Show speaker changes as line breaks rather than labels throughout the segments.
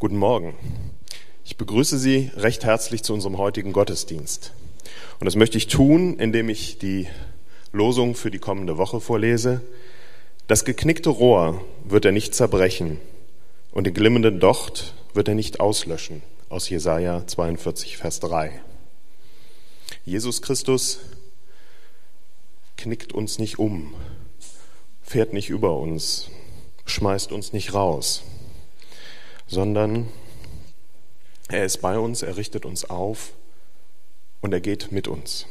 Guten Morgen. Ich begrüße Sie recht herzlich zu unserem heutigen Gottesdienst. Und das möchte ich tun, indem ich die Losung für die kommende Woche vorlese. Das geknickte Rohr wird er nicht zerbrechen und den glimmenden Docht wird er nicht auslöschen. Aus Jesaja 42, Vers 3. Jesus Christus knickt uns nicht um, fährt nicht über uns, schmeißt uns nicht raus, sondern er ist bei uns, er richtet uns auf und er geht mit uns.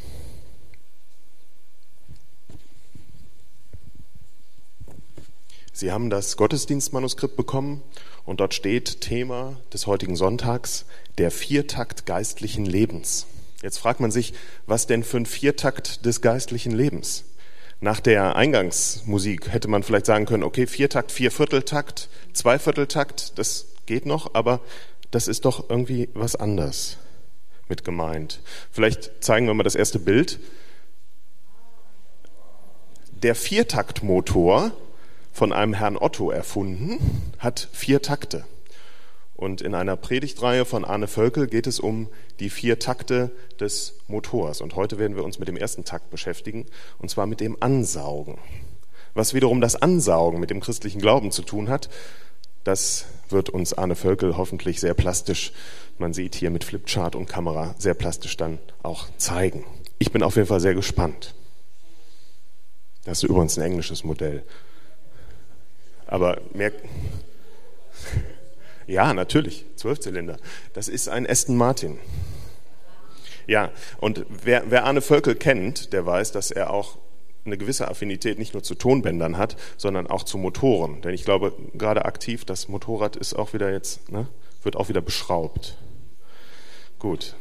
Sie haben das Gottesdienstmanuskript bekommen und dort steht Thema des heutigen Sonntags, der Viertakt geistlichen Lebens. Jetzt fragt man sich, was denn für ein Viertakt des geistlichen Lebens? Nach der Eingangsmusik hätte man vielleicht sagen können, okay, Viertakt, Viervierteltakt, Zweivierteltakt, das geht noch, aber das ist doch irgendwie was anderes mit gemeint. Vielleicht zeigen wir mal das erste Bild. Der Viertaktmotor, von einem Herrn Otto erfunden, hat 4 Takte. Und in einer Predigtreihe von Arne Völkel geht es um die 4 Takte des Motors. Und heute werden wir uns mit dem ersten Takt beschäftigen, und zwar mit dem Ansaugen. Was wiederum das Ansaugen mit dem christlichen Glauben zu tun hat, das wird uns Arne Völkel hoffentlich sehr plastisch, man sieht hier mit Flipchart und Kamera, sehr plastisch dann auch zeigen. Ich bin auf jeden Fall sehr gespannt. Das ist übrigens ein englisches Modell. Aber mehr... Ja, natürlich, 12-Zylinder. Das ist ein Aston Martin. Ja, und wer Arne Völkel kennt, der weiß, dass er auch eine gewisse Affinität nicht nur zu Tonbändern hat, sondern auch zu Motoren. Denn ich glaube, gerade aktiv, das Motorrad ist auch wieder jetzt, wird auch wieder beschraubt. Gut.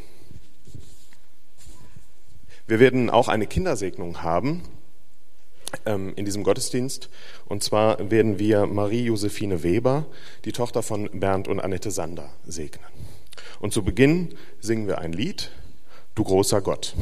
Wir werden auch eine Kindersegnung haben in diesem Gottesdienst. Und zwar werden wir Marie-Josephine Weber, die Tochter von Bernd und Annette Sander, segnen. Und zu Beginn singen wir ein Lied, Du großer Gott.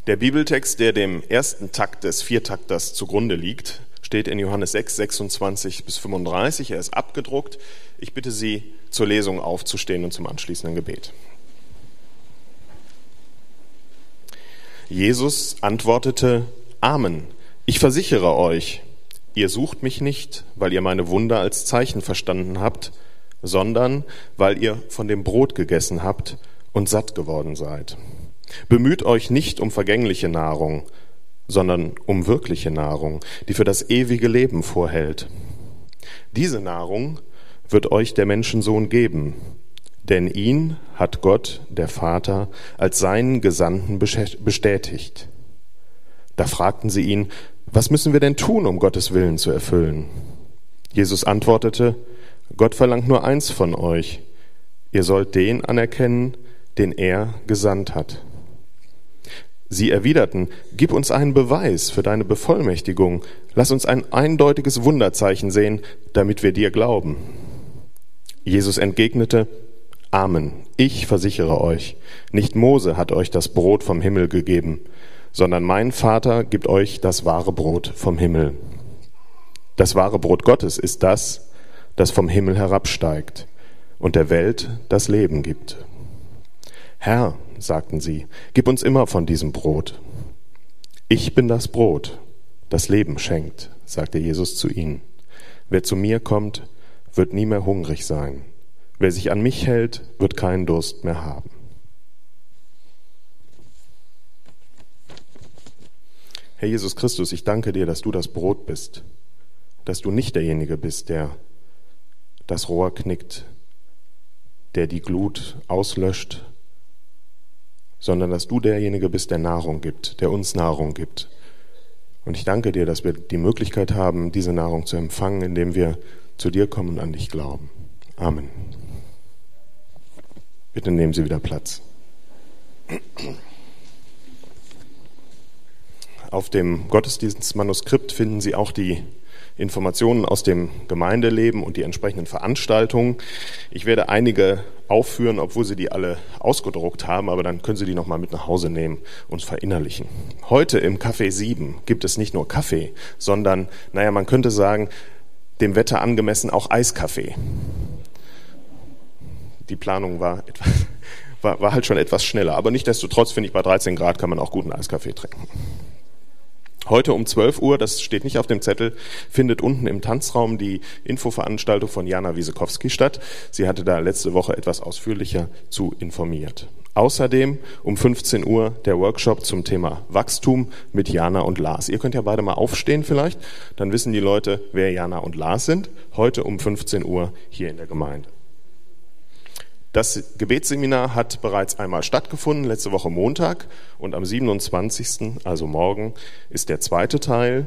Der Bibeltext, der dem ersten Takt des Viertakters zugrunde liegt, steht in Johannes 6, 26 bis 35. Er ist abgedruckt. Ich bitte Sie, zur Lesung aufzustehen und zum anschließenden Gebet. Jesus antwortete: Amen, ich versichere euch, ihr sucht mich nicht, weil ihr meine Wunder als Zeichen verstanden habt, sondern weil ihr von dem Brot gegessen habt und satt geworden seid. Bemüht euch nicht um vergängliche Nahrung, sondern um wirkliche Nahrung, die für das ewige Leben vorhält. Diese Nahrung wird euch der Menschensohn geben, denn ihn hat Gott, der Vater, als seinen Gesandten bestätigt. Da fragten sie ihn: Was müssen wir denn tun, um Gottes Willen zu erfüllen? Jesus antwortete: Gott verlangt nur eins von euch. Ihr sollt den anerkennen, den er gesandt hat. Sie erwiderten: Gib uns einen Beweis für deine Bevollmächtigung. Lass uns ein eindeutiges Wunderzeichen sehen, damit wir dir glauben. Jesus entgegnete: Amen, ich versichere euch, nicht Mose hat euch das Brot vom Himmel gegeben, sondern mein Vater gibt euch das wahre Brot vom Himmel. Das wahre Brot Gottes ist das, das vom Himmel herabsteigt und der Welt das Leben gibt. Herr, sagten sie, gib uns immer von diesem Brot. Ich bin das Brot, das Leben schenkt, sagte Jesus zu ihnen. Wer zu mir kommt, wird nie mehr hungrig sein. Wer sich an mich hält, wird keinen Durst mehr haben. Herr Jesus Christus, ich danke dir, dass du das Brot bist, dass du nicht derjenige bist, der das Rohr knickt, der die Glut auslöscht, sondern dass du derjenige bist, der Nahrung gibt, der uns Nahrung gibt. Und ich danke dir, dass wir die Möglichkeit haben, diese Nahrung zu empfangen, indem wir zu dir kommen und an dich glauben. Amen. Bitte nehmen Sie wieder Platz. Auf dem Gottesdienstmanuskript finden Sie auch die Informationen aus dem Gemeindeleben und die entsprechenden Veranstaltungen. Ich werde einige aufführen, obwohl Sie die alle ausgedruckt haben, aber dann können Sie die nochmal mit nach Hause nehmen und verinnerlichen. Heute im Café 7 gibt es nicht nur Kaffee, sondern, man könnte sagen, dem Wetter angemessen auch Eiskaffee. Die Planung war halt schon etwas schneller, aber nichtsdestotrotz finde ich, bei 13 Grad kann man auch guten Eiskaffee trinken. Heute um 12 Uhr, das steht nicht auf dem Zettel, findet unten im Tanzraum die Infoveranstaltung von Jana Wiesekowski statt. Sie hatte da letzte Woche etwas ausführlicher zu informiert. Außerdem um 15 Uhr der Workshop zum Thema Wachstum mit Jana und Lars. Ihr könnt ja beide mal aufstehen vielleicht, dann wissen die Leute, wer Jana und Lars sind. Heute um 15 Uhr hier in der Gemeinde. Das Gebetsseminar hat bereits einmal stattgefunden, letzte Woche Montag, und am 27., also morgen, ist der zweite Teil.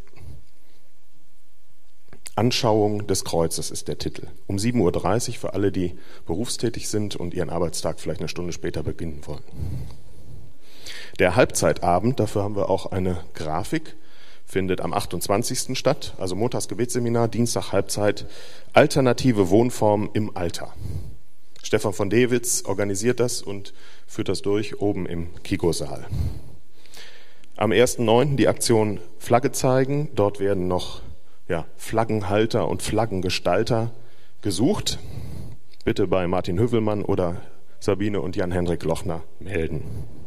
Anschauung des Kreuzes ist der Titel. Um 7.30 Uhr für alle, die berufstätig sind und ihren Arbeitstag vielleicht eine Stunde später beginnen wollen. Der Halbzeitabend, dafür haben wir auch eine Grafik, findet am 28. statt, also Montags Gebetsseminar, Dienstag Halbzeit, alternative Wohnformen im Alter. Stefan von Dewitz organisiert das und führt das durch oben im Kiko-Saal. Am 1.9. die Aktion Flagge zeigen. Dort werden noch Flaggenhalter und Flaggengestalter gesucht. Bitte bei Martin Hövelmann oder Sabine und Jan-Henrik Lochner melden.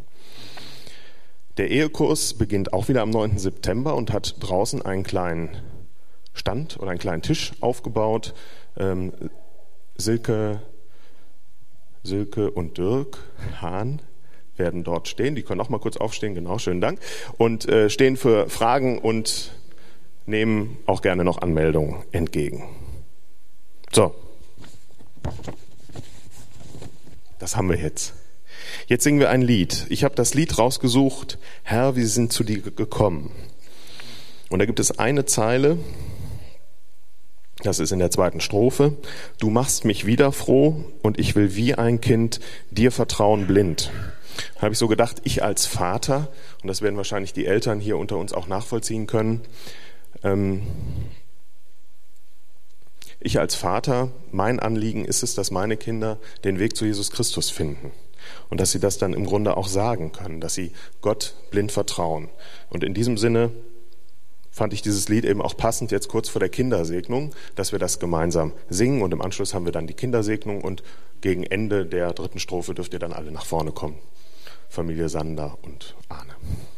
Der Ehekurs beginnt auch wieder am 9. September und hat draußen einen kleinen Stand oder einen kleinen Tisch aufgebaut. Silke und Dirk Hahn werden dort stehen. Die können auch mal kurz aufstehen. Genau, schönen Dank. Und stehen für Fragen und nehmen auch gerne noch Anmeldungen entgegen. So. Das haben wir jetzt. Jetzt singen wir ein Lied. Ich habe das Lied rausgesucht, Herr, wir sind zu dir gekommen. Und da gibt es eine Zeile, das ist in der zweiten Strophe. Du machst mich wieder froh und ich will wie ein Kind dir vertrauen blind. Da habe ich so gedacht, ich als Vater, und das werden wahrscheinlich die Eltern hier unter uns auch nachvollziehen können, ich als Vater, mein Anliegen ist es, dass meine Kinder den Weg zu Jesus Christus finden. Und dass sie das dann im Grunde auch sagen können, dass sie Gott blind vertrauen. Und in diesem Sinne fand ich dieses Lied eben auch passend jetzt kurz vor der Kindersegnung, dass wir das gemeinsam singen und im Anschluss haben wir dann die Kindersegnung und gegen Ende der 3. Strophe dürft ihr dann alle nach vorne kommen. Familie Sander und Arne.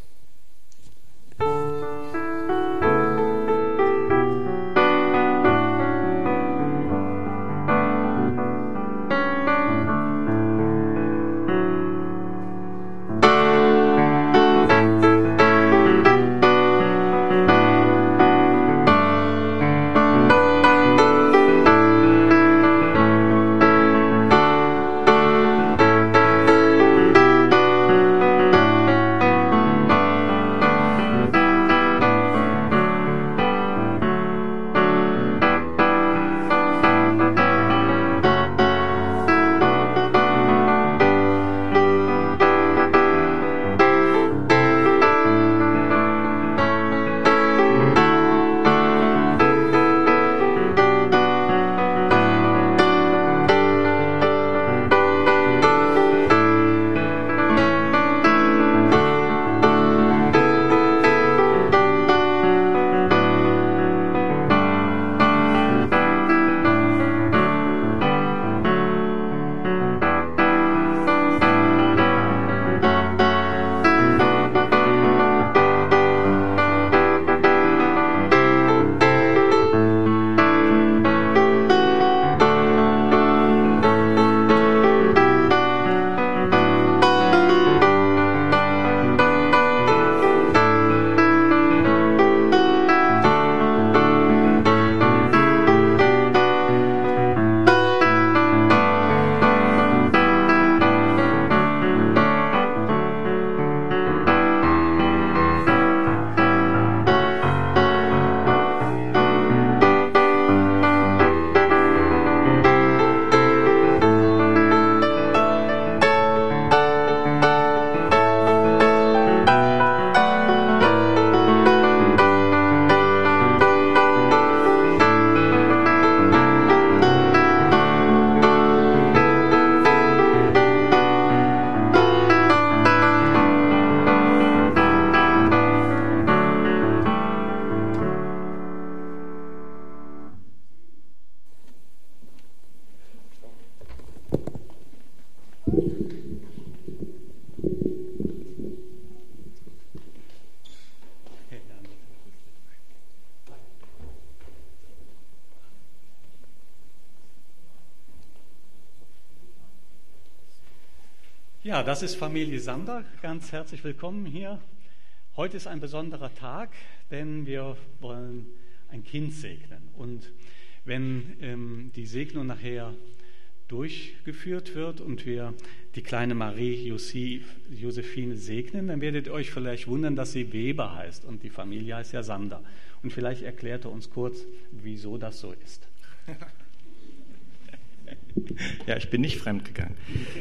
Ja, das ist Familie Sander. Ganz herzlich willkommen hier. Heute ist ein besonderer Tag, denn wir wollen ein Kind segnen. Und wenn die Segnung nachher durchgeführt wird und wir die kleine Marie Josephine segnen, dann werdet ihr euch vielleicht wundern, dass sie Weber heißt und die Familie heißt ja Sander. Und vielleicht erklärt er uns kurz, wieso das so ist.
Ja, ich bin nicht fremdgegangen.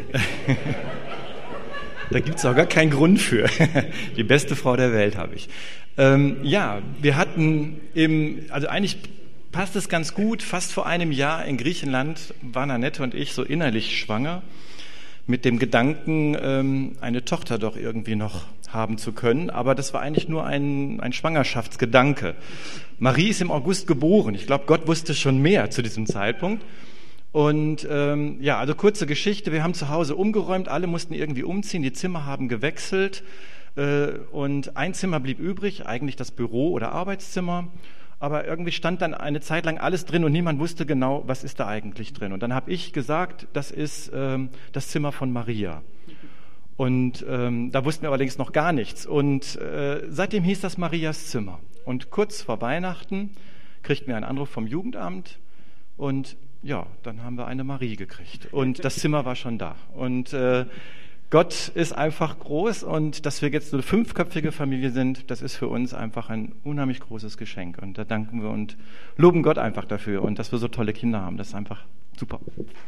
Da gibt es auch gar keinen Grund für. Die beste Frau der Welt habe ich. Ja, wir hatten also eigentlich passt es ganz gut, fast vor einem Jahr in Griechenland waren Annette und ich so innerlich schwanger, mit dem Gedanken, eine Tochter doch irgendwie noch haben zu können. Aber das war eigentlich nur ein Schwangerschaftsgedanke. Marie ist im August geboren. Ich glaube, Gott wusste schon mehr zu diesem Zeitpunkt. Und ja, also kurze Geschichte, wir haben zu Hause umgeräumt, alle mussten irgendwie umziehen, die Zimmer haben gewechselt und ein Zimmer blieb übrig, eigentlich das Büro oder Arbeitszimmer, aber irgendwie stand dann eine Zeit lang alles drin und niemand wusste genau, was ist da eigentlich drin. Und dann habe ich gesagt, das ist das Zimmer von Maria. Und da wussten wir allerdings noch gar nichts. Und seitdem hieß das Marias Zimmer. Und kurz vor Weihnachten kriegten wir einen Anruf vom Jugendamt und ja, dann haben wir eine Marie gekriegt und das Zimmer war schon da. Und Gott ist einfach groß und dass wir jetzt so eine 5-köpfige Familie sind, das ist für uns einfach ein unheimlich großes Geschenk. Und da danken wir und loben Gott einfach dafür und dass wir so tolle Kinder haben. Das ist einfach super.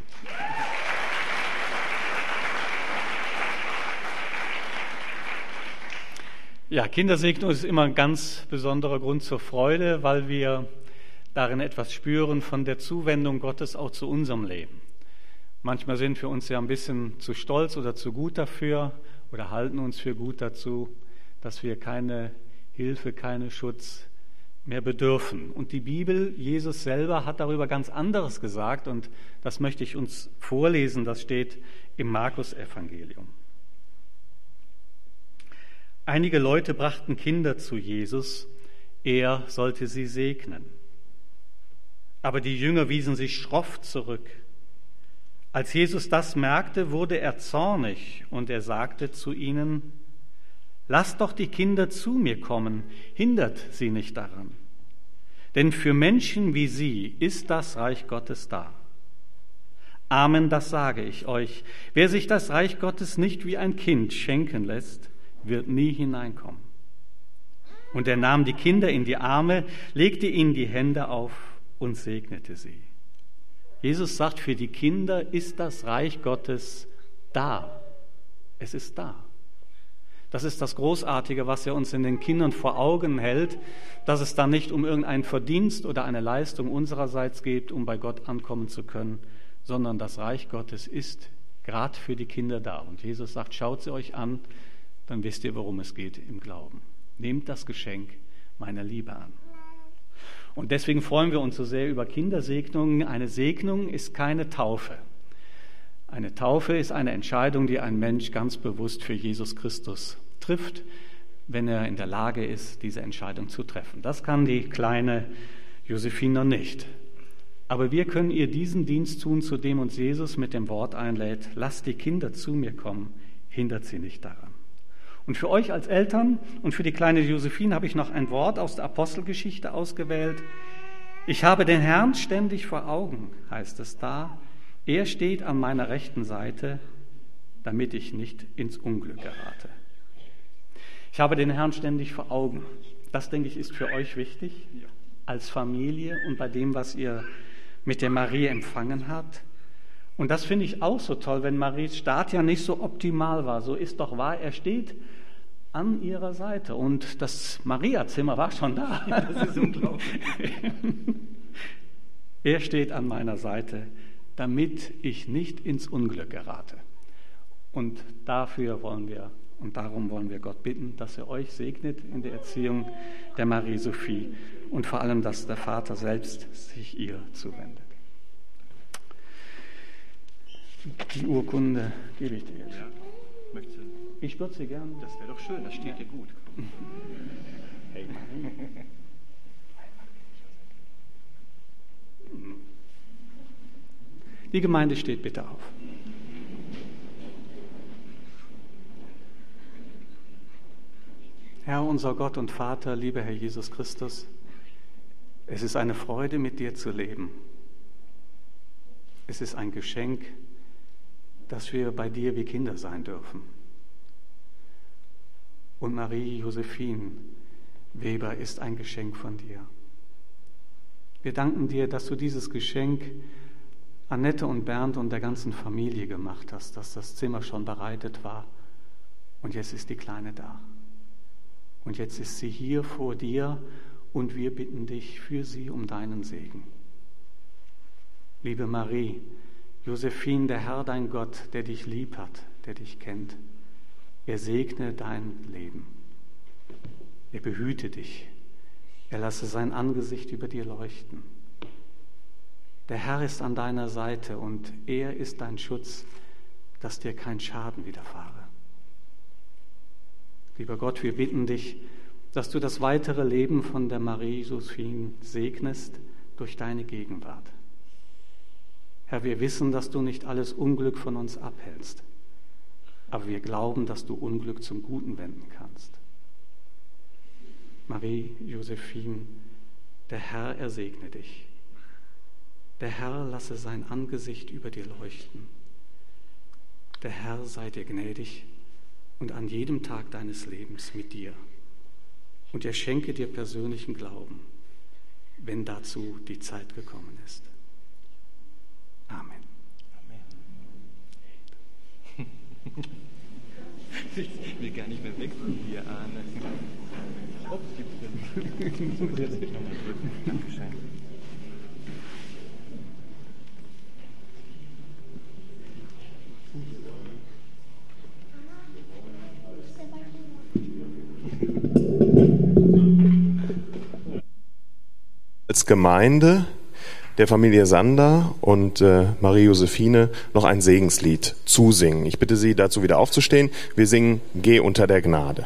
Ja, Kindersegnung ist immer ein ganz besonderer Grund zur Freude, weil wir darin etwas spüren von der Zuwendung Gottes auch zu unserem Leben. Manchmal sind wir uns ja ein bisschen zu stolz oder zu gut dafür oder halten uns für gut dazu, dass wir keine Hilfe, keinen Schutz mehr bedürfen. Und die Bibel, Jesus selber, hat darüber ganz anderes gesagt und das möchte ich uns vorlesen, das steht im Markus-Evangelium. Einige Leute brachten Kinder zu Jesus, er sollte sie segnen. Aber die Jünger wiesen sich schroff zurück. Als Jesus das merkte, wurde er zornig und er sagte zu ihnen: Lasst doch die Kinder zu mir kommen, hindert sie nicht daran. Denn für Menschen wie sie ist das Reich Gottes da. Amen, das sage ich euch. Wer sich das Reich Gottes nicht wie ein Kind schenken lässt, wird nie hineinkommen. Und er nahm die Kinder in die Arme, legte ihnen die Hände auf und segnete sie. Jesus sagt, für die Kinder ist das Reich Gottes da. Es ist da. Das ist das Großartige, was er uns in den Kindern vor Augen hält, dass es da nicht um irgendeinen Verdienst oder eine Leistung unsererseits geht, um bei Gott ankommen zu können, sondern das Reich Gottes ist gerade für die Kinder da. Und Jesus sagt, schaut sie euch an, dann wisst ihr, worum es geht im Glauben. Nehmt das Geschenk meiner Liebe an. Und deswegen freuen wir uns so sehr über Kindersegnungen. Eine Segnung ist keine Taufe. Eine Taufe ist eine Entscheidung, die ein Mensch ganz bewusst für Jesus Christus trifft, wenn er in der Lage ist, diese Entscheidung zu treffen. Das kann die kleine Josephine noch nicht. Aber wir können ihr diesen Dienst tun, zu dem uns Jesus mit dem Wort einlädt: Lasst die Kinder zu mir kommen, hindert sie nicht daran. Und für euch als Eltern und für die kleine Josephine habe ich noch ein Wort aus der Apostelgeschichte ausgewählt. Ich habe den Herrn ständig vor Augen, heißt es da. Er steht an meiner rechten Seite, damit ich nicht ins Unglück gerate. Ich habe den Herrn ständig vor Augen. Das, denke ich, ist für euch wichtig, als Familie und bei dem, was ihr mit der Marie empfangen habt. Und das finde ich auch so toll, wenn Maries Start ja nicht so optimal war. So ist doch wahr, er steht an ihrer Seite. Und das Mariazimmer war schon da. Das ist unglaublich. Er steht an meiner Seite, damit ich nicht ins Unglück gerate. Und darum wollen wir Gott bitten, dass er euch segnet in der Erziehung der Marie Sophie und vor allem, dass der Vater selbst sich ihr zuwendet. Die Urkunde gebe ich dir jetzt.
Ja,
Ich würde sie gern.
das wäre doch schön, das steht dir gut.
Hey. Die Gemeinde steht bitte auf. Herr, unser Gott und Vater, lieber Herr Jesus Christus, es ist eine Freude, mit dir zu leben. Es ist ein Geschenk, dass wir bei dir wie Kinder sein dürfen. Und Marie Josephine Weber ist ein Geschenk von dir. Wir danken dir, dass du dieses Geschenk Annette und Bernd und der ganzen Familie gemacht hast, dass das Zimmer schon bereitet war und jetzt ist die Kleine da. Und jetzt ist sie hier vor dir und wir bitten dich für sie um deinen Segen. Liebe Marie, Josephine, der Herr, dein Gott, der dich lieb hat, der dich kennt, er segne dein Leben. Er behüte dich. Er lasse sein Angesicht über dir leuchten. Der Herr ist an deiner Seite und er ist dein Schutz, dass dir kein Schaden widerfahre. Lieber Gott, wir bitten dich, dass du das weitere Leben von der Marie Josephine segnest durch deine Gegenwart. Herr, wir wissen, dass du nicht alles Unglück von uns abhältst, aber wir glauben, dass du Unglück zum Guten wenden kannst. Marie Josephine, der Herr ersegne dich. Der Herr lasse sein Angesicht über dir leuchten. Der Herr sei dir gnädig und an jedem Tag deines Lebens mit dir. Und er schenke dir persönlichen Glauben, wenn dazu die Zeit gekommen ist. Amen.
Ich will gar nicht mehr weg von dir, Arne. Ups, gibt's denn? Ich muss jetzt nicht nochmal drücken. Dankeschön.
als Gemeinde der Familie Sander und Marie-Josephine noch ein Segenslied zusingen. Ich bitte Sie, dazu wieder aufzustehen. Wir singen Geh unter der Gnade.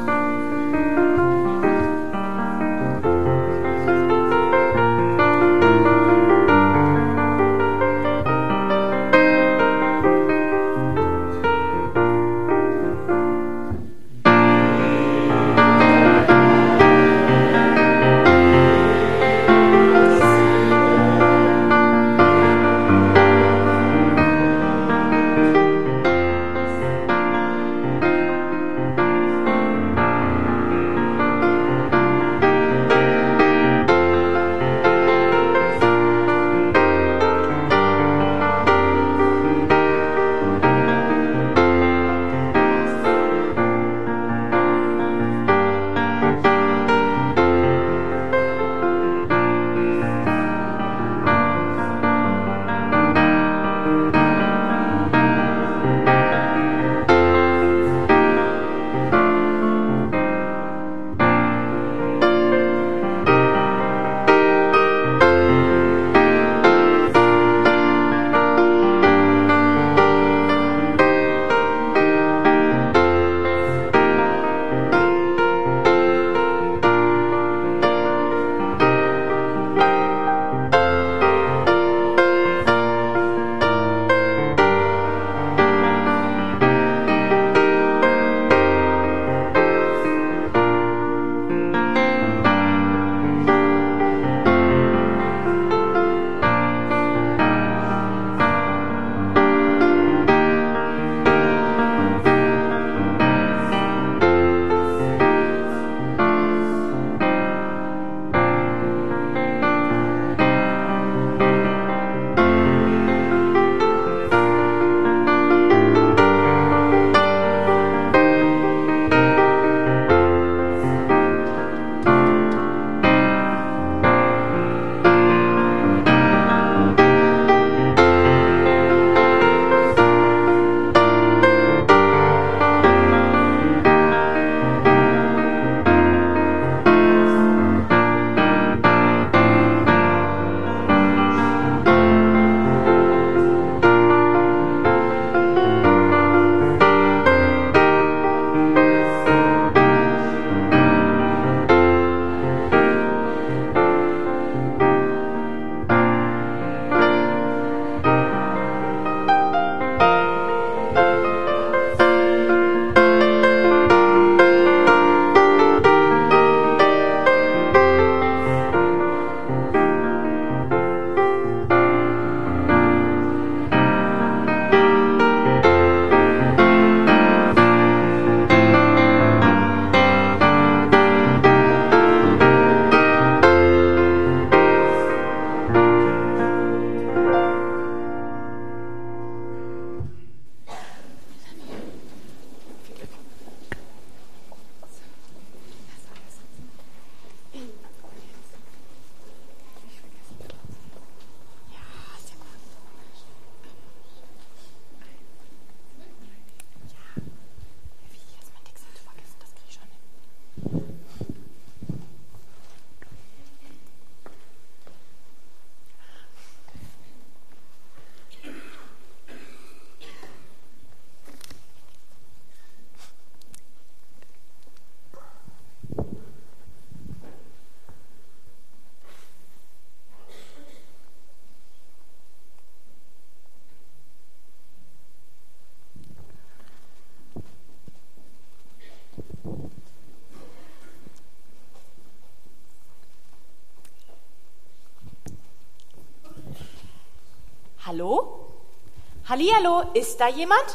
Hallo? Hallihallo, ist da jemand?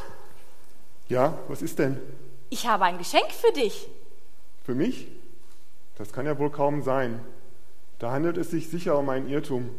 Ja, was ist denn?
Ich habe ein Geschenk für dich.
Für mich? Das kann ja wohl kaum sein. Da handelt es sich sicher um einen Irrtum.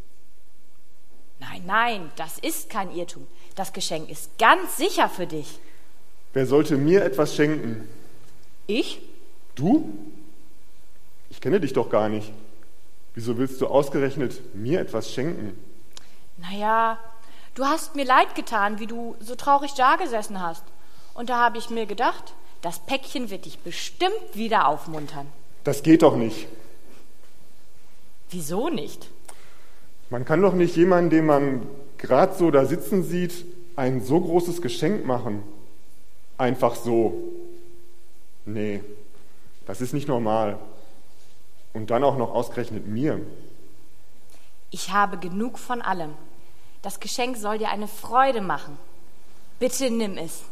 Nein, nein, das ist kein Irrtum. Das Geschenk ist ganz sicher für dich.
Wer sollte mir etwas schenken?
Ich?
Du? Ich kenne dich doch gar nicht. Wieso willst du ausgerechnet mir etwas schenken?
Naja, du hast mir leid getan, wie du so traurig dagesessen hast. Und da habe ich mir gedacht, das Päckchen wird dich bestimmt wieder aufmuntern.
Das geht doch nicht.
Wieso nicht?
Man kann doch nicht jemandem, den man gerade so da sitzen sieht, ein so großes Geschenk machen. Einfach so. Nee, das ist nicht normal. Und dann auch noch ausgerechnet mir.
Ich habe genug von allem. Das Geschenk soll dir eine Freude machen. Bitte nimm es.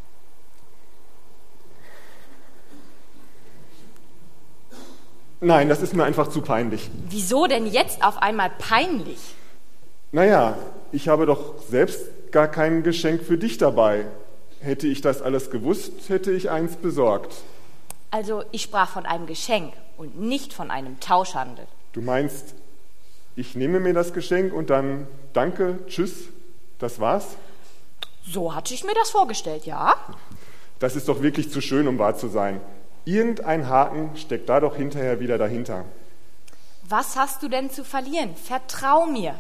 Nein, das ist mir einfach zu peinlich.
Wieso denn jetzt auf einmal peinlich?
Naja, ich habe doch selbst gar kein Geschenk für dich dabei. Hätte ich das alles gewusst, hätte ich eins besorgt.
Also, ich sprach von einem Geschenk und nicht von einem Tauschhandel.
Du meinst, ich nehme mir das Geschenk und dann danke, tschüss, das war's?
So hatte ich mir das vorgestellt, ja?
Das ist doch wirklich zu schön, um wahr zu sein. Irgendein Haken steckt da doch hinterher wieder dahinter.
Was hast du denn zu verlieren? Vertrau mir.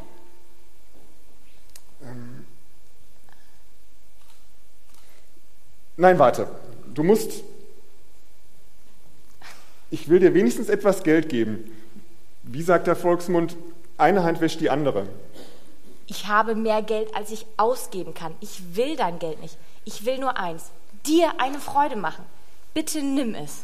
Nein, warte. Du musst... Ich will dir wenigstens etwas Geld geben. Wie sagt der Volksmund, eine Hand wäscht die andere.
Ich habe mehr Geld, als ich ausgeben kann. Ich will dein Geld nicht. Ich will nur eins. Dir eine Freude machen. Bitte nimm es.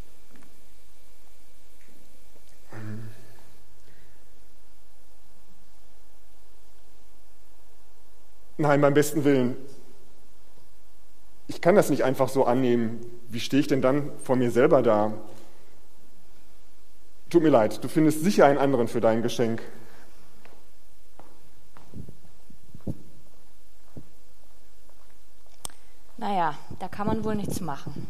Nein, beim besten Willen. Ich kann das nicht einfach so annehmen. Wie stehe ich denn dann vor mir selber da? Tut mir leid, du findest sicher einen anderen für dein Geschenk.
Naja, da kann man wohl nichts machen.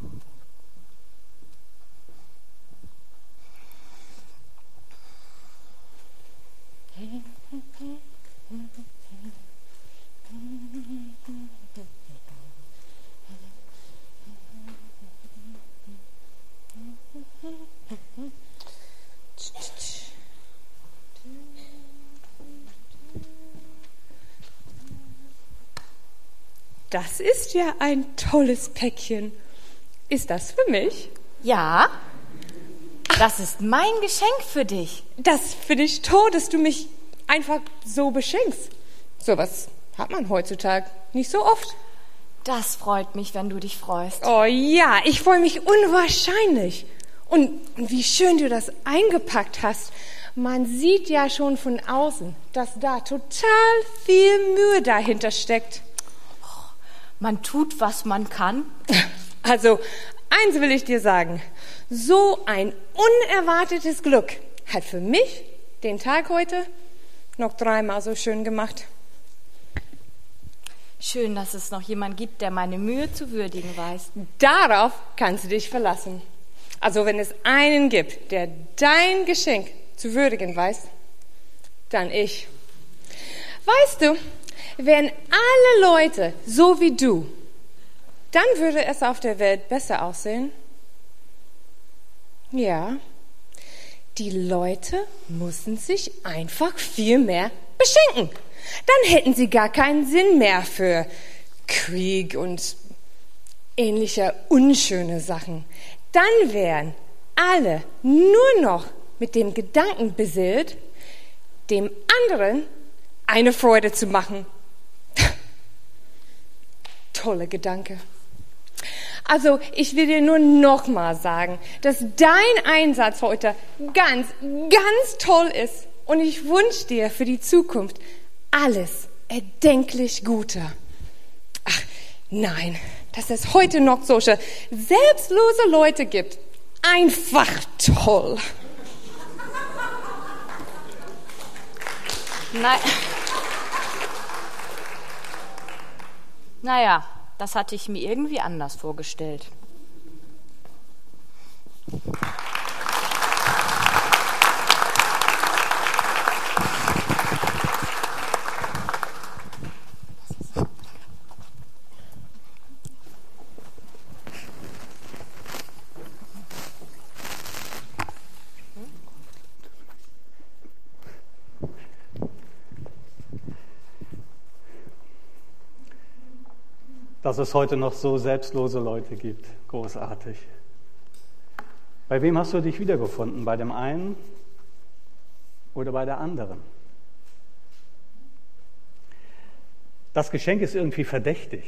Das ist ja ein tolles Päckchen. Ist das für mich?
Ja, das ist mein Geschenk für dich.
Das finde ich toll, dass du mich einfach so beschenkst. Sowas hat man heutzutage nicht so oft.
Das freut mich, wenn du dich freust.
Oh ja, ich freue mich unwahrscheinlich. Und wie schön du das eingepackt hast. Man sieht ja schon von außen, dass da total viel Mühe dahinter steckt.
Man tut, was man kann.
Also, eins will ich dir sagen. So ein unerwartetes Glück hat für mich den Tag heute noch 3-mal so schön gemacht.
Schön, dass es noch jemand gibt, der meine Mühe zu würdigen weiß.
Darauf kannst du dich verlassen. Also, wenn es einen gibt, der dein Geschenk zu würdigen weiß, dann ich. Weißt du, wären alle Leute so wie du, dann würde es auf der Welt besser aussehen. Ja, die Leute müssen sich einfach viel mehr beschenken. Dann hätten sie gar keinen Sinn mehr für Krieg und ähnliche unschöne Sachen. Dann wären alle nur noch mit dem Gedanken beseelt, dem anderen eine Freude zu machen. Toller Gedanke. Also, ich will dir nur noch mal sagen, dass dein Einsatz heute ganz, ganz toll ist. Und ich wünsche dir für die Zukunft alles erdenklich Gute. Ach, nein, dass es heute noch solche selbstlose Leute gibt. Einfach toll.
Nein. Naja, das hatte ich mir irgendwie anders vorgestellt.
Dass es heute noch so selbstlose Leute gibt. Großartig. Bei wem hast du dich wiedergefunden? Bei dem einen oder bei der anderen? Das Geschenk ist irgendwie verdächtig.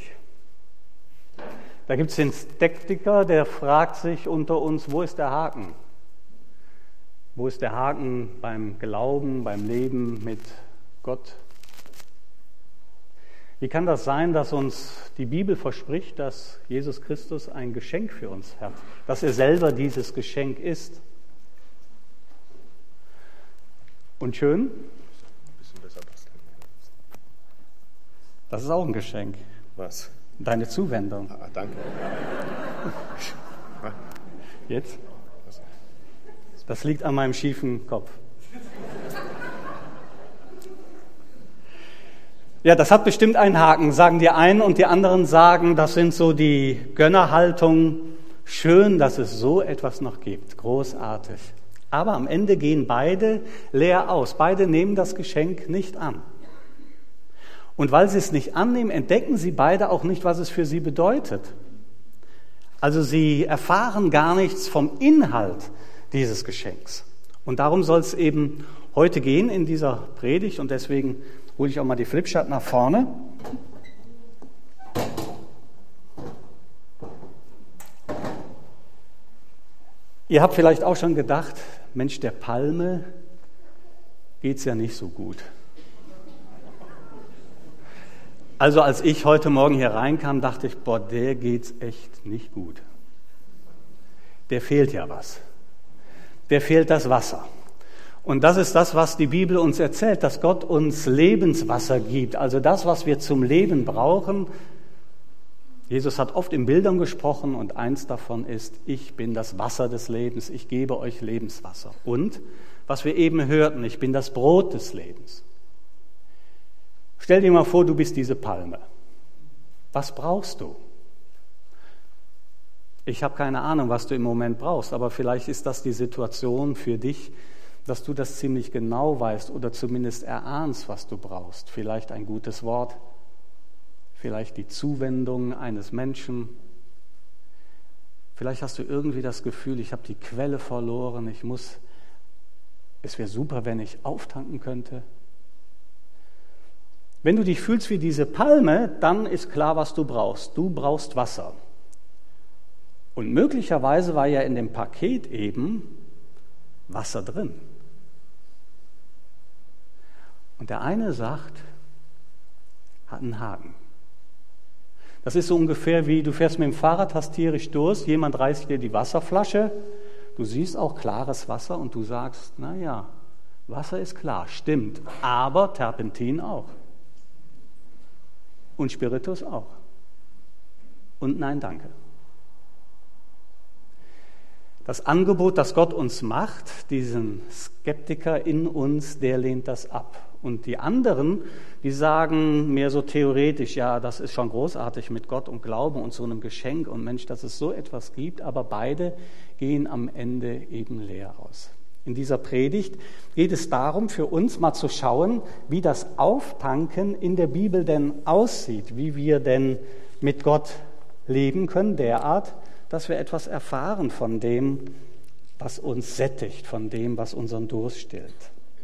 Da gibt es den Skeptiker, der fragt sich unter uns, wo ist der Haken? Wo ist der Haken beim Glauben, beim Leben mit Gott? Wie kann das sein, dass uns die Bibel verspricht, dass Jesus Christus ein Geschenk für uns hat, dass er selber dieses Geschenk ist? Und schön? Das ist auch ein Geschenk.
Was?
Deine Zuwendung.
Ah, danke.
Jetzt? Das liegt an meinem schiefen Kopf. Ja, das hat bestimmt einen Haken, sagen die einen, und die anderen sagen, das sind so die Gönnerhaltungen. Schön, dass es so etwas noch gibt. Großartig. Aber am Ende gehen beide leer aus. Beide nehmen das Geschenk nicht an. Und weil sie es nicht annehmen, entdecken sie beide auch nicht, was es für sie bedeutet. Also sie erfahren gar nichts vom Inhalt dieses Geschenks. Und darum soll es eben heute gehen in dieser Predigt. Und deswegen hole ich auch mal die Flipchart nach vorne. Ihr habt vielleicht auch schon gedacht, Mensch, der Palme geht's ja nicht so gut. Also als ich heute Morgen hier reinkam, dachte ich, boah, der geht's echt nicht gut. Der fehlt ja was. Der fehlt das Wasser. Und das ist das, was die Bibel uns erzählt, dass Gott uns Lebenswasser gibt. Also das, was wir zum Leben brauchen. Jesus hat oft in Bildern gesprochen und eins davon ist, ich bin das Wasser des Lebens, ich gebe euch Lebenswasser. Und, was wir eben hörten, ich bin das Brot des Lebens. Stell dir mal vor, du bist diese Palme. Was brauchst du? Ich habe keine Ahnung, was du im Moment brauchst, aber vielleicht ist das die Situation für dich, dass du das ziemlich genau weißt oder zumindest erahnst, was du brauchst. Vielleicht ein gutes Wort, vielleicht die Zuwendung eines Menschen. Vielleicht hast du irgendwie das Gefühl, ich habe die Quelle verloren, es wäre super, wenn ich auftanken könnte. Wenn du dich fühlst wie diese Palme, dann ist klar, was du brauchst. Du brauchst Wasser. Und möglicherweise war ja in dem Paket eben Wasser drin. Und der eine sagt, hat einen Haken. Das ist so ungefähr wie, du fährst mit dem Fahrrad, hast tierisch Durst, jemand reißt dir die Wasserflasche, du siehst auch klares Wasser und du sagst, naja, Wasser ist klar, stimmt, aber Terpentin auch. Und Spiritus auch. Und nein, danke. Das Angebot, das Gott uns macht, diesen Skeptiker in uns, der lehnt das ab. Und die anderen, die sagen mehr so theoretisch, ja, das ist schon großartig mit Gott und Glauben und so einem Geschenk und Mensch, dass es so etwas gibt, aber beide gehen am Ende eben leer aus. In dieser Predigt geht es darum, für uns mal zu schauen, wie das Auftanken in der Bibel denn aussieht, wie wir denn mit Gott leben können, derart, dass wir etwas erfahren von dem, was uns sättigt, von dem, was unseren Durst stillt.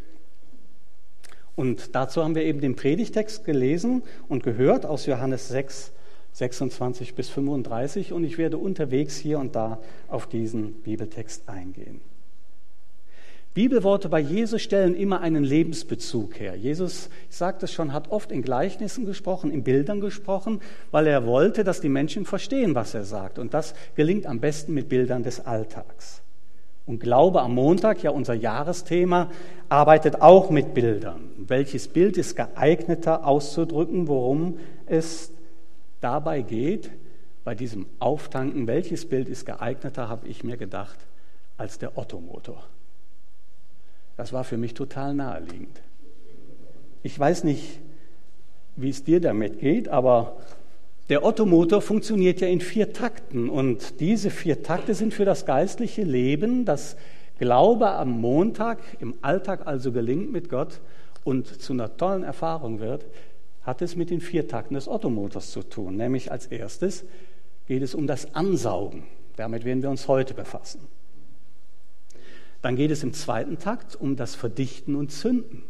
Und dazu haben wir eben den Predigtext gelesen und gehört aus Johannes 6, 26 bis 35 und ich werde unterwegs hier und da auf diesen Bibeltext eingehen. Bibelworte bei Jesus stellen immer einen Lebensbezug her. Jesus, ich sagte es schon, hat oft in Gleichnissen gesprochen, in Bildern gesprochen, weil er wollte, dass die Menschen verstehen, was er sagt. Und das gelingt am besten mit Bildern des Alltags. Und Glaube am Montag, ja unser Jahresthema, arbeitet auch mit Bildern. Welches Bild ist geeigneter auszudrücken, worum es dabei geht? Bei diesem Auftanken, welches Bild ist geeigneter, habe ich mir gedacht, als der Ottomotor. Das war für mich total naheliegend. Ich weiß nicht, wie es dir damit geht, aber der Ottomotor funktioniert ja in 4 Takten und diese 4 Takte sind für das geistliche Leben, das Glaube am Montag, im Alltag also gelingt mit Gott und zu einer tollen Erfahrung wird, hat es mit den 4 Takten des Ottomotors zu tun. Nämlich als erstes geht es um das Ansaugen. Damit werden wir uns heute befassen. Dann geht es im zweiten Takt um das Verdichten und Zünden.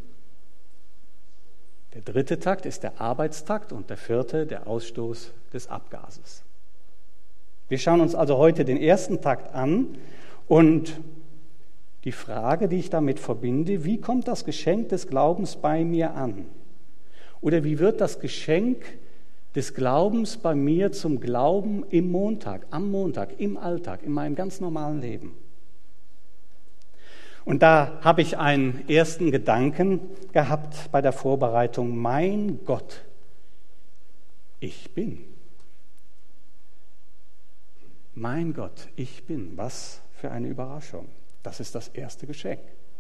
Der dritte Takt ist der Arbeitstakt und der vierte der Ausstoß des Abgases. Wir schauen uns also heute den ersten Takt an und die Frage, die ich damit verbinde, wie kommt das Geschenk des Glaubens bei mir an? Oder wie wird das Geschenk des Glaubens bei mir zum Glauben am Montag, im Alltag, in meinem ganz normalen Leben? Und da habe ich einen ersten Gedanken gehabt bei der Vorbereitung. Mein Gott, ich bin. Mein Gott, ich bin. Was für eine Überraschung. Das ist das erste Geschenk.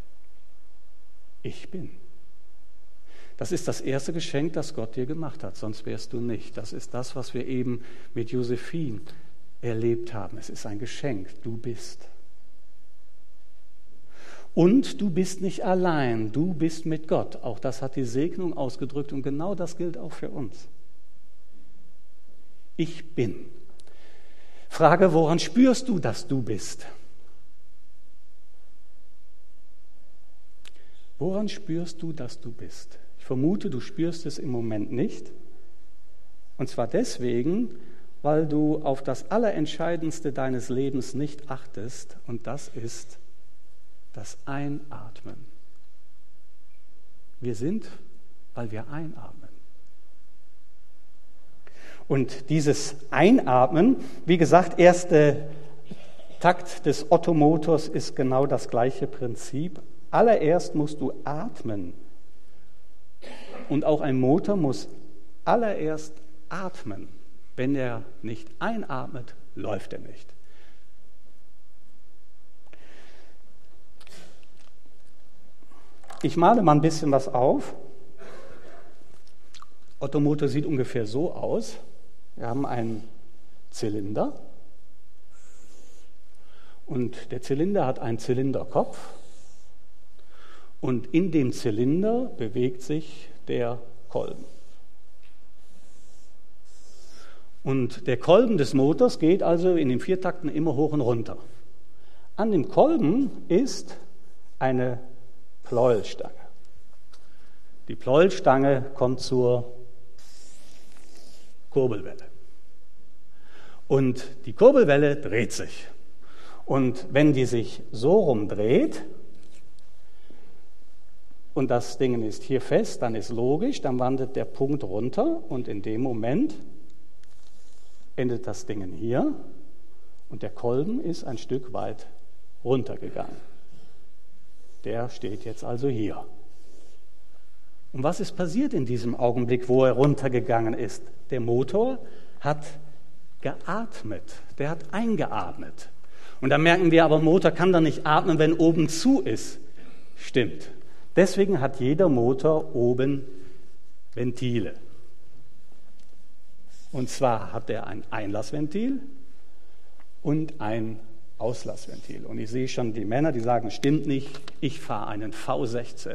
Ich bin. Das ist das erste Geschenk, das Gott dir gemacht hat, sonst wärst du nicht. Das ist das, was wir eben mit Josephine erlebt haben. Es ist ein Geschenk, du bist. Und du bist nicht allein, du bist mit Gott. Auch das hat die Segnung ausgedrückt und genau das gilt auch für uns. Ich bin. Frage, woran spürst du, dass du bist? Woran spürst du, dass du bist? Ich vermute, du spürst es im Moment nicht. Und zwar deswegen, weil du auf das Allerentscheidendste deines Lebens nicht achtest, und das ist das Einatmen. Wir sind, weil wir einatmen. Und dieses Einatmen, wie gesagt, erste Takt des Ottomotors ist genau das gleiche Prinzip. Allererst musst du atmen. Und auch ein Motor muss allererst atmen. Wenn er nicht einatmet, läuft er nicht. Ich male mal ein bisschen was auf. Ottomotor sieht ungefähr so aus. Wir haben einen Zylinder und der Zylinder hat einen Zylinderkopf und in dem Zylinder bewegt sich der Kolben. Und der Kolben des Motors geht also in den Viertakten immer hoch und runter. An dem Kolben ist eine Pleuelstange. Die Pleuelstange kommt zur Kurbelwelle. Und die Kurbelwelle dreht sich. Und wenn die sich so rumdreht und das Ding ist hier fest, dann ist logisch, dann wandert der Punkt runter und in dem Moment endet das Ding hier und der Kolben ist ein Stück weit runtergegangen. Der steht jetzt also hier. Und was ist passiert in diesem Augenblick, wo er runtergegangen ist? Der Motor hat geatmet, der hat eingeatmet. Und da merken wir aber, Motor kann doch nicht atmen, wenn oben zu ist. Stimmt. Deswegen hat jeder Motor oben Ventile. Und zwar hat er ein Einlassventil und ein Auslassventil. Und ich sehe schon die Männer, die sagen, stimmt nicht, ich fahre einen V16.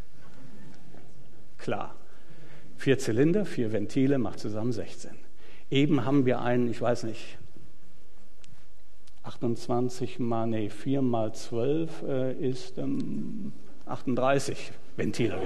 Klar, 4 Zylinder, 4 Ventile macht zusammen 16. Eben haben wir einen, ich weiß nicht, 4 mal 12 ist 38 Ventile.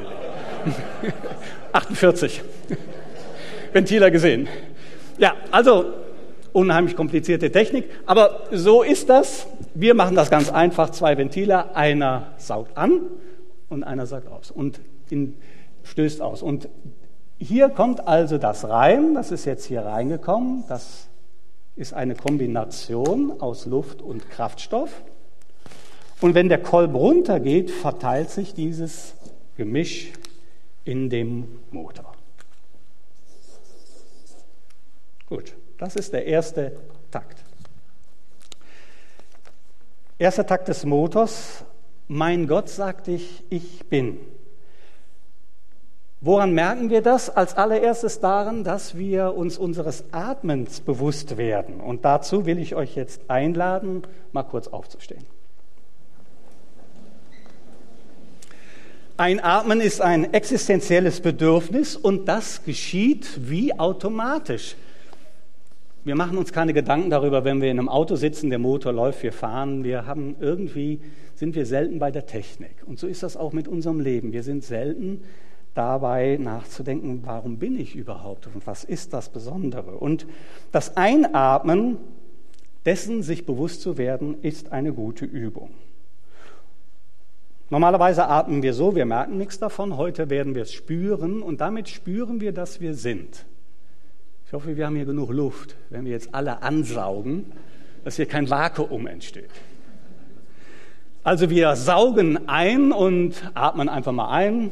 48 Ventile gesehen. Ja, also unheimlich komplizierte Technik, aber so ist das. Wir machen das ganz einfach, 2 Ventile, einer saugt an und einer saugt aus und stößt aus. Und hier kommt also das rein, das ist jetzt hier reingekommen, das ist eine Kombination aus Luft und Kraftstoff. Und wenn der Kolben runtergeht, verteilt sich dieses Gemisch in dem Motor. Gut, das ist der erste Takt. Erster Takt des Motors. Mein Gott, sagte ich bin. Woran merken wir das? Als allererstes daran, dass wir uns unseres Atmens bewusst werden. Und dazu will ich euch jetzt einladen, mal kurz aufzustehen. Einatmen ist ein existenzielles Bedürfnis und das geschieht wie automatisch. Wir machen uns keine Gedanken darüber, wenn wir in einem Auto sitzen, der Motor läuft, wir fahren. Sind wir selten bei der Technik. Und so ist das auch mit unserem Leben. Wir sind selten dabei nachzudenken, warum bin ich überhaupt und was ist das Besondere? Und das Einatmen, dessen sich bewusst zu werden, ist eine gute Übung. Normalerweise atmen wir so, wir merken nichts davon. Heute werden wir es spüren und damit spüren wir, dass wir sind. Ich hoffe, wir haben hier genug Luft, wenn wir jetzt alle ansaugen, dass hier kein Vakuum entsteht. Also wir saugen ein und atmen einfach mal ein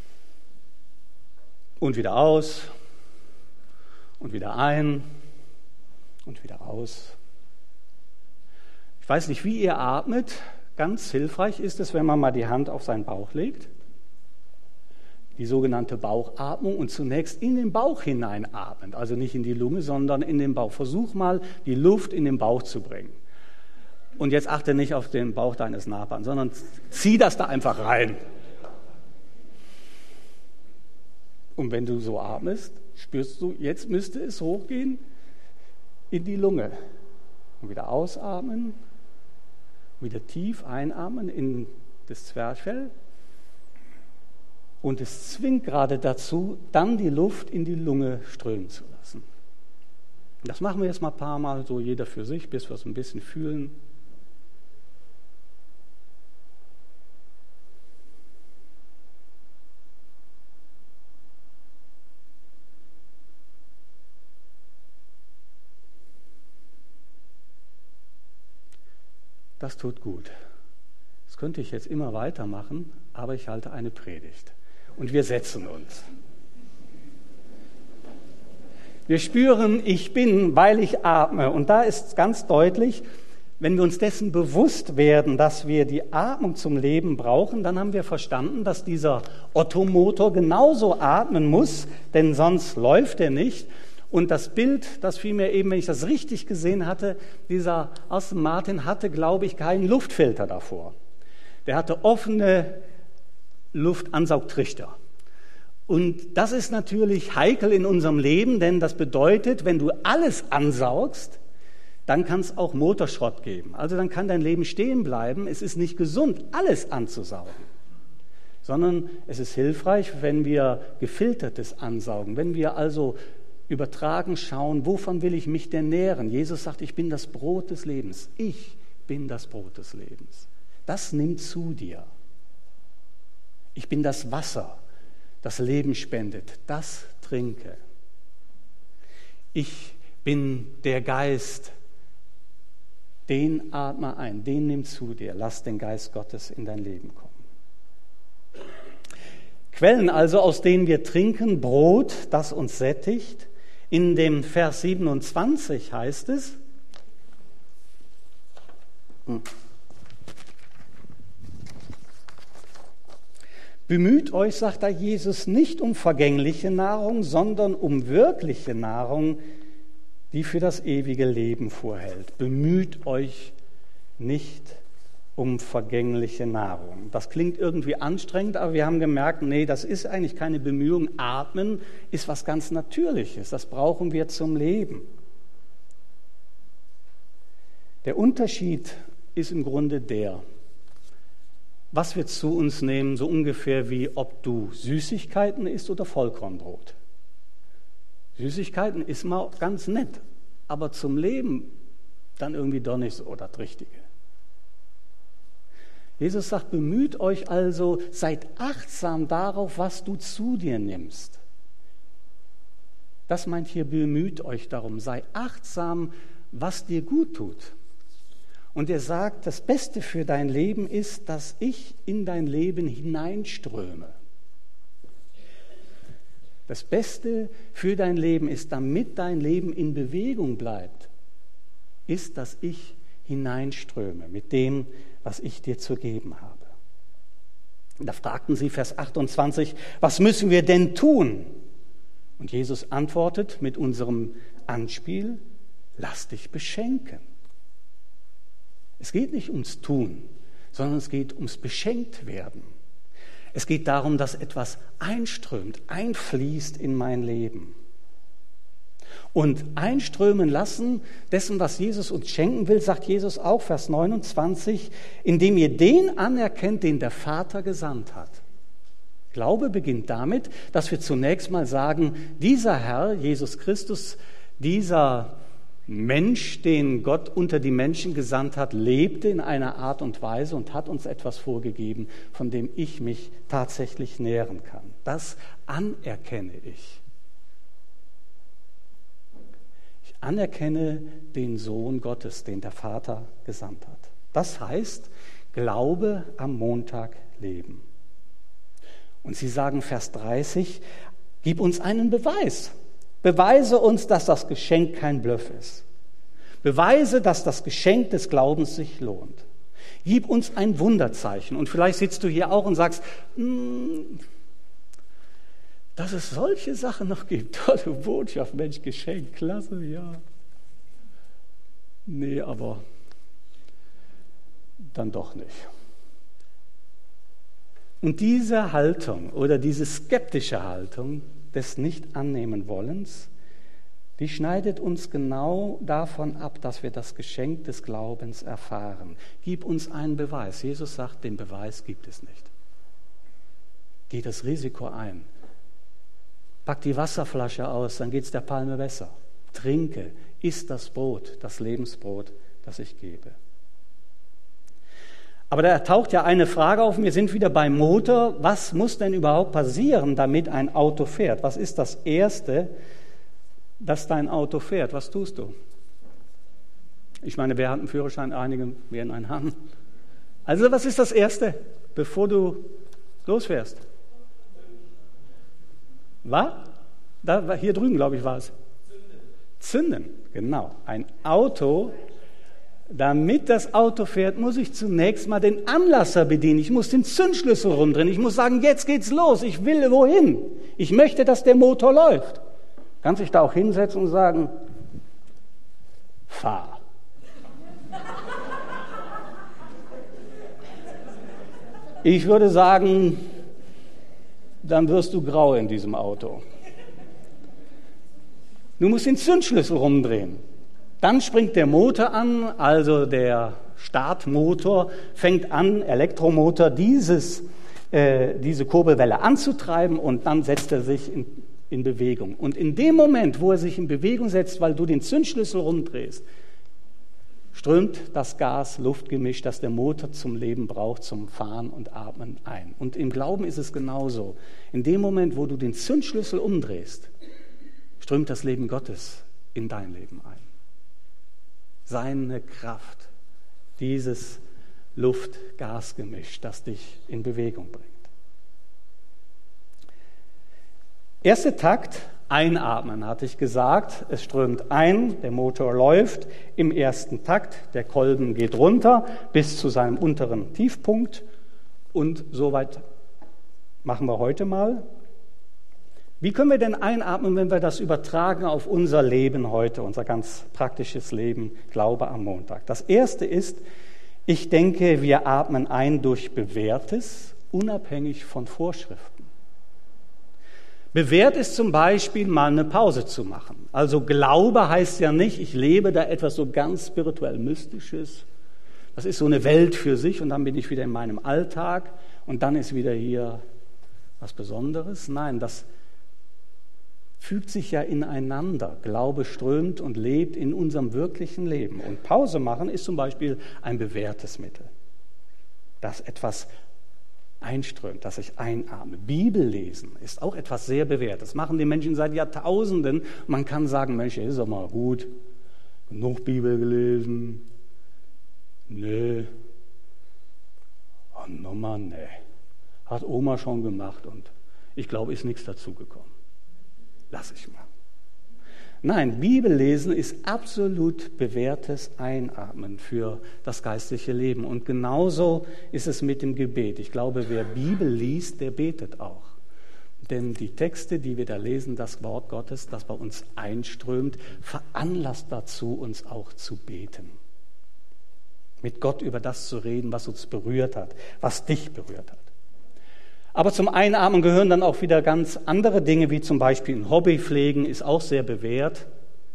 und wieder aus und wieder ein und wieder aus. Ich weiß nicht, wie ihr atmet. Ganz hilfreich ist es, wenn man mal die Hand auf seinen Bauch legt. Die sogenannte Bauchatmung und zunächst in den Bauch hineinatmen. Also nicht in die Lunge, sondern in den Bauch. Versuch mal, die Luft in den Bauch zu bringen. Und jetzt achte nicht auf den Bauch deines Nachbarn, sondern zieh das da einfach rein. Und wenn du so atmest, spürst du, jetzt müsste es hochgehen in die Lunge. Und wieder ausatmen, wieder tief einatmen in das Zwerchfell. Und es zwingt gerade dazu, dann die Luft in die Lunge strömen zu lassen. Das machen wir jetzt mal ein paar Mal, so jeder für sich, bis wir es ein bisschen fühlen. Das tut gut. Das könnte ich jetzt immer weitermachen, aber ich halte eine Predigt. Und wir setzen uns. Wir spüren, ich bin, weil ich atme. Und da ist ganz deutlich, wenn wir uns dessen bewusst werden, dass wir die Atmung zum Leben brauchen, dann haben wir verstanden, dass dieser Ottomotor genauso atmen muss, denn sonst läuft er nicht. Und das Bild, das fiel mir eben, wenn ich das richtig gesehen hatte, dieser Aston Martin hatte, glaube ich, keinen Luftfilter davor. Der hatte offene Luftansaugtrichter. Und das ist natürlich heikel in unserem Leben, denn das bedeutet, wenn du alles ansaugst, dann kann es auch Motorschrott geben. Also dann kann dein Leben stehen bleiben. Es ist nicht gesund, alles anzusaugen, sondern es ist hilfreich, wenn wir gefiltertes ansaugen, wenn wir also übertragen schauen, wovon will ich mich denn nähren? Jesus sagt, ich bin das Brot des Lebens. Ich bin das Brot des Lebens. Das nimmt zu dir. Ich bin das Wasser, das Leben spendet. Das trinke. Ich bin der Geist. Den atme ein, den nimm zu dir. Lass den Geist Gottes in dein Leben kommen. Quellen also, aus denen wir trinken, Brot, das uns sättigt. In dem Vers 27 heißt es, bemüht euch, sagt da Jesus, nicht um vergängliche Nahrung, sondern um wirkliche Nahrung, die für das ewige Leben vorhält. Bemüht euch nicht um vergängliche Nahrung. Das klingt irgendwie anstrengend, aber wir haben gemerkt, nee, das ist eigentlich keine Bemühung. Atmen ist was ganz Natürliches. Das brauchen wir zum Leben. Der Unterschied ist im Grunde der, was wir zu uns nehmen, so ungefähr wie ob du Süßigkeiten isst oder Vollkornbrot. Süßigkeiten ist mal ganz nett, aber zum Leben dann irgendwie doch nicht so das Richtige. Jesus sagt, bemüht euch also, seid achtsam darauf, was du zu dir nimmst. Das meint hier, bemüht euch darum, sei achtsam, was dir gut tut. Und er sagt, das Beste für dein Leben ist, dass ich in dein Leben hineinströme. Das Beste für dein Leben ist, damit dein Leben in Bewegung bleibt, ist, dass ich hineinströme mit dem, was ich dir zu geben habe. Da fragten sie, Vers 28, was müssen wir denn tun? Und Jesus antwortet mit unserem Anspiel, lass dich beschenken. Es geht nicht ums Tun, sondern es geht ums Beschenktwerden. Es geht darum, dass etwas einströmt, einfließt in mein Leben. Und einströmen lassen dessen, was Jesus uns schenken will, sagt Jesus auch, Vers 29, indem ihr den anerkennt, den der Vater gesandt hat. Glaube beginnt damit, dass wir zunächst mal sagen, dieser Herr, Jesus Christus, dieser Mensch, den Gott unter die Menschen gesandt hat, lebte in einer Art und Weise und hat uns etwas vorgegeben, von dem ich mich tatsächlich nähren kann. Das anerkenne ich. Ich anerkenne den Sohn Gottes, den der Vater gesandt hat. Das heißt, Glaube am Montag leben. Und sie sagen, Vers 30, gib uns einen Beweis. Beweise uns, dass das Geschenk kein Bluff ist. Beweise, dass das Geschenk des Glaubens sich lohnt. Gib uns ein Wunderzeichen. Und vielleicht sitzt du hier auch und sagst, dass es solche Sachen noch gibt. Tolle Botschaft, Mensch, Geschenk, klasse, ja. Nee, aber dann doch nicht. Und diese Haltung oder diese skeptische Haltung des Nicht-Annehmen-Wollens, die schneidet uns genau davon ab, dass wir das Geschenk des Glaubens erfahren. Gib uns einen Beweis. Jesus sagt, den Beweis gibt es nicht. Geh das Risiko ein. Pack die Wasserflasche aus, dann geht es der Palme besser. Trinke, iss das Brot, das Lebensbrot, das ich gebe. Aber da taucht ja eine Frage auf, wir sind wieder beim Motor. Was muss denn überhaupt passieren, damit ein Auto fährt? Was ist das Erste, dass dein Auto fährt? Was tust du? Ich meine, wer hat einen Führerschein? Einige werden einen haben. Also was ist das Erste, bevor du losfährst? Was? Hier drüben, glaube ich, war es. Zünden, genau. Ein Auto, damit das Auto fährt, muss ich zunächst mal den Anlasser bedienen. Ich muss den Zündschlüssel rumdrehen. Ich muss sagen, jetzt geht's los. Ich will wohin. Ich möchte, dass der Motor läuft. Kannst dich da auch hinsetzen und sagen, fahr. Ich würde sagen, dann wirst du grau in diesem Auto. Du musst den Zündschlüssel rumdrehen. Dann springt der Motor an, also der Startmotor fängt an, Elektromotor, diese Kurbelwelle anzutreiben und dann setzt er sich in Bewegung. Und in dem Moment, wo er sich in Bewegung setzt, weil du den Zündschlüssel rumdrehst, strömt das Gas, Luftgemisch, das der Motor zum Leben braucht, zum Fahren und Atmen ein. Und im Glauben ist es genauso. In dem Moment, wo du den Zündschlüssel umdrehst, strömt das Leben Gottes in dein Leben ein. Seine Kraft, dieses Luft-Gas-Gemisch, das dich in Bewegung bringt. Erster Takt, einatmen, hatte ich gesagt. Es strömt ein, der Motor läuft im ersten Takt, der Kolben geht runter bis zu seinem unteren Tiefpunkt und soweit machen wir heute mal. Wie können wir denn einatmen, wenn wir das übertragen auf unser Leben heute, unser ganz praktisches Leben, Glaube am Montag? Das Erste ist, ich denke, wir atmen ein durch Bewährtes, unabhängig von Vorschriften. Bewährt ist zum Beispiel, mal eine Pause zu machen. Also Glaube heißt ja nicht, ich lebe da etwas so ganz spirituell Mystisches. Das ist so eine Welt für sich und dann bin ich wieder in meinem Alltag und dann ist wieder hier was Besonderes. Nein, das fügt sich ja ineinander. Glaube strömt und lebt in unserem wirklichen Leben. Und Pause machen ist zum Beispiel ein bewährtes Mittel, das etwas einströmt, dass ich einatme. Bibel lesen ist auch etwas sehr bewährt. Das machen die Menschen seit Jahrtausenden. Man kann sagen, Mensch, ist doch mal gut. Genug Bibel gelesen. Nö. Oh, nochmal, nee. Hat Oma schon gemacht und ich glaube, ist nichts dazugekommen. Lass ich mal. Nein, Bibellesen ist absolut bewährtes Einatmen für das geistliche Leben. Und genauso ist es mit dem Gebet. Ich glaube, wer Bibel liest, der betet auch. Denn die Texte, die wir da lesen, das Wort Gottes, das bei uns einströmt, veranlasst dazu, uns auch zu beten. Mit Gott über das zu reden, was uns berührt hat, was dich berührt hat. Aber zum Einatmen gehören dann auch wieder ganz andere Dinge, wie zum Beispiel ein Hobby pflegen, ist auch sehr bewährt.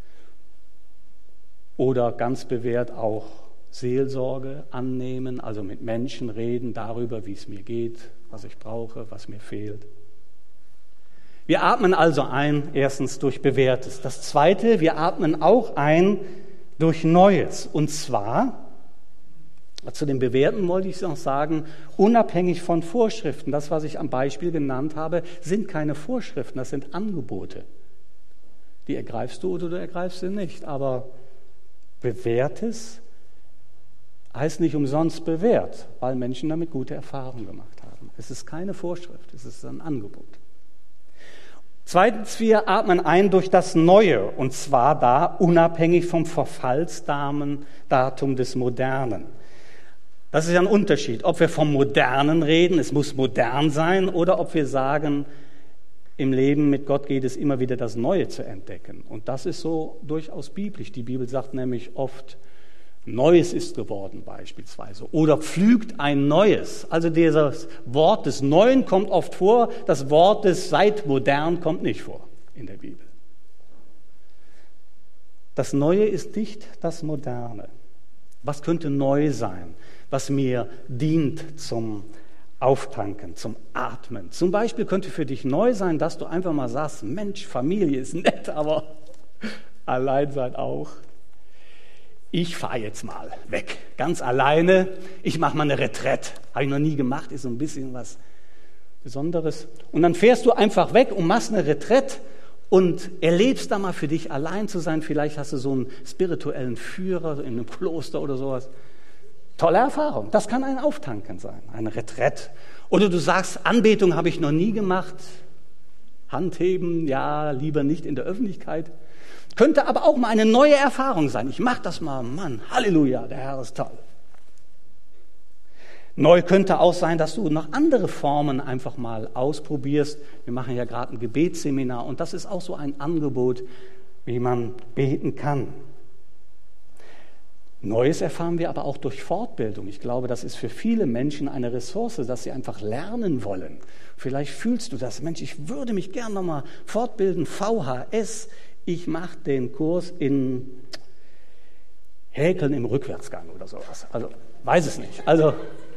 Oder ganz bewährt auch Seelsorge annehmen, also mit Menschen reden darüber, wie es mir geht, was ich brauche, was mir fehlt. Wir atmen also ein, erstens durch Bewährtes. Das Zweite, wir atmen auch ein durch Neues. Und zwar, zu den Bewährten wollte ich noch sagen, unabhängig von Vorschriften. Das, was ich am Beispiel genannt habe, sind keine Vorschriften, das sind Angebote. Die ergreifst du oder du ergreifst sie nicht. Aber Bewährtes heißt nicht umsonst bewährt, weil Menschen damit gute Erfahrungen gemacht haben. Es ist keine Vorschrift, es ist ein Angebot. Zweitens, wir atmen ein durch das Neue, und zwar da unabhängig vom Verfallsdatum des Modernen. Das ist ja ein Unterschied, ob wir vom Modernen reden, es muss modern sein, oder ob wir sagen, im Leben mit Gott geht es immer wieder das Neue zu entdecken. Und das ist so durchaus biblisch. Die Bibel sagt nämlich oft, Neues ist geworden beispielsweise oder pflügt ein Neues. Also dieses Wort des Neuen kommt oft vor, das Wort des seit modern kommt nicht vor in der Bibel. Das Neue ist nicht das Moderne. Was könnte neu sein, was mir dient zum Auftanken, zum Atmen? Zum Beispiel könnte für dich neu sein, dass du einfach mal sagst, Mensch, Familie ist nett, aber Alleinsein auch. Ich fahre jetzt mal weg, ganz alleine. Ich mache mal eine Retraite. Habe ich noch nie gemacht, ist so ein bisschen was Besonderes. Und dann fährst du einfach weg und machst eine Retraite und erlebst da mal für dich allein zu sein. Vielleicht hast du so einen spirituellen Führer in einem Kloster oder sowas. Tolle Erfahrung. Das kann ein Auftanken sein, eine Retraite. Oder du sagst, Anbetung habe ich noch nie gemacht. Handheben, ja, lieber nicht in der Öffentlichkeit. Könnte aber auch mal eine neue Erfahrung sein. Ich mache das mal, Mann, Halleluja, der Herr ist toll. Neu könnte auch sein, dass du noch andere Formen einfach mal ausprobierst. Wir machen ja gerade ein Gebetsseminar und das ist auch so ein Angebot, wie man beten kann. Neues erfahren wir aber auch durch Fortbildung. Ich glaube, das ist für viele Menschen eine Ressource, dass sie einfach lernen wollen. Vielleicht fühlst du das, Mensch, ich würde mich gern nochmal fortbilden, VHS. Ich mache den Kurs in Häkeln im Rückwärtsgang oder sowas. Also, weiß es nicht. Also,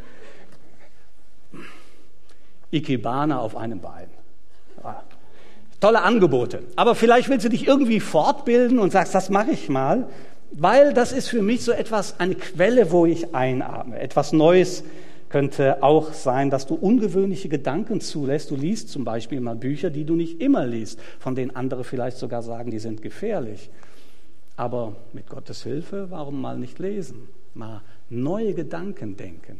Ikebana auf einem Bein. Ja. Tolle Angebote. Aber vielleicht willst du dich irgendwie fortbilden und sagst, das mache ich mal, weil das ist für mich so etwas, eine Quelle, wo ich einatme. Etwas Neues könnte auch sein, dass du ungewöhnliche Gedanken zulässt. Du liest zum Beispiel mal Bücher, die du nicht immer liest, von denen andere vielleicht sogar sagen, die sind gefährlich. Aber mit Gottes Hilfe, warum mal nicht lesen? Mal neue Gedanken denken.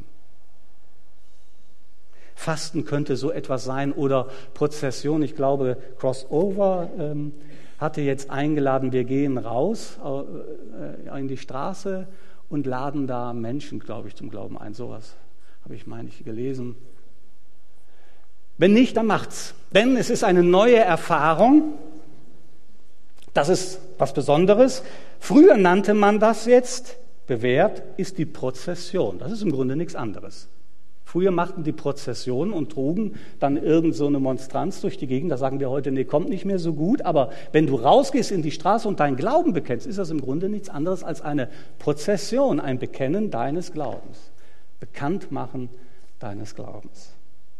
Fasten könnte so etwas sein oder Prozession. Ich glaube, Crossover hatte jetzt eingeladen, wir gehen raus in die Straße und laden da Menschen, glaube ich, zum Glauben ein. Sowas habe ich, meine ich, gelesen. Wenn nicht, dann macht's. Denn es ist eine neue Erfahrung. Das ist was Besonderes. Früher nannte man das jetzt, bewährt, ist die Prozession. Das ist im Grunde nichts anderes. Früher machten die Prozession und trugen dann irgend so eine Monstranz durch die Gegend. Da sagen wir heute, nee, kommt nicht mehr so gut. Aber wenn du rausgehst in die Straße und deinen Glauben bekennst, ist das im Grunde nichts anderes als eine Prozession, ein Bekennen deines Glaubens. Bekanntmachen deines Glaubens.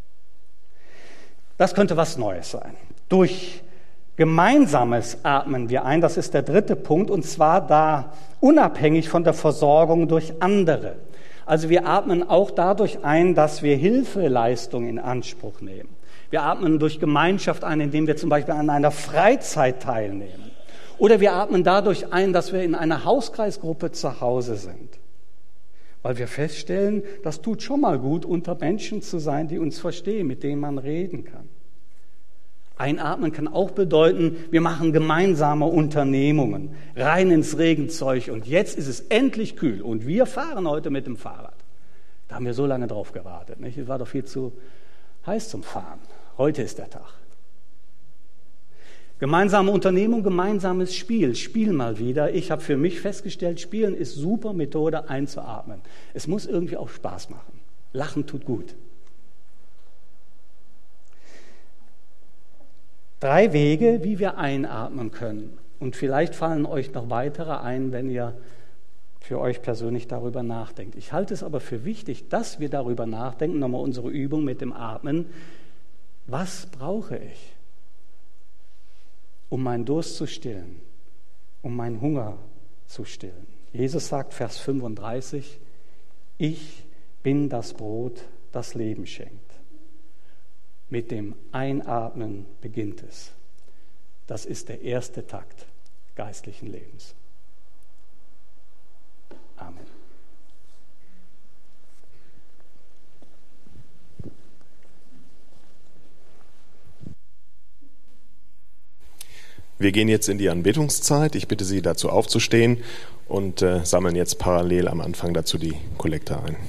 Das könnte was Neues sein. Durch Gemeinsames atmen wir ein, das ist der dritte Punkt, und zwar da unabhängig von der Versorgung durch andere. Also wir atmen auch dadurch ein, dass wir Hilfeleistung in Anspruch nehmen. Wir atmen durch Gemeinschaft ein, indem wir zum Beispiel an einer Freizeit teilnehmen. Oder wir atmen dadurch ein, dass wir in einer Hauskreisgruppe zu Hause sind. Weil wir feststellen, das tut schon mal gut, unter Menschen zu sein, die uns verstehen, mit denen man reden kann. Einatmen kann auch bedeuten, wir machen gemeinsame Unternehmungen, rein ins Regenzeug und jetzt ist es endlich kühl und wir fahren heute mit dem Fahrrad. Da haben wir so lange drauf gewartet. Nicht? Es war doch viel zu heiß zum Fahren. Heute ist der Tag. Gemeinsame Unternehmung, gemeinsames Spiel. Spiel mal wieder. Ich habe für mich festgestellt, Spielen ist super Methode einzuatmen. Es muss irgendwie auch Spaß machen. Lachen tut gut. 3 Wege, wie wir einatmen können. Und vielleicht fallen euch noch weitere ein, wenn ihr für euch persönlich darüber nachdenkt. Ich halte es aber für wichtig, dass wir darüber nachdenken, nochmal unsere Übung mit dem Atmen. Was brauche ich, um meinen Durst zu stillen, um meinen Hunger zu stillen? Jesus sagt, Vers 35, ich bin das Brot, das Leben schenkt. Mit dem Einatmen beginnt es. Das ist der erste Takt geistlichen Lebens. Amen.
Wir gehen jetzt in die Anbetungszeit. Ich bitte Sie dazu aufzustehen und sammeln jetzt parallel am Anfang dazu die Kollekte ein.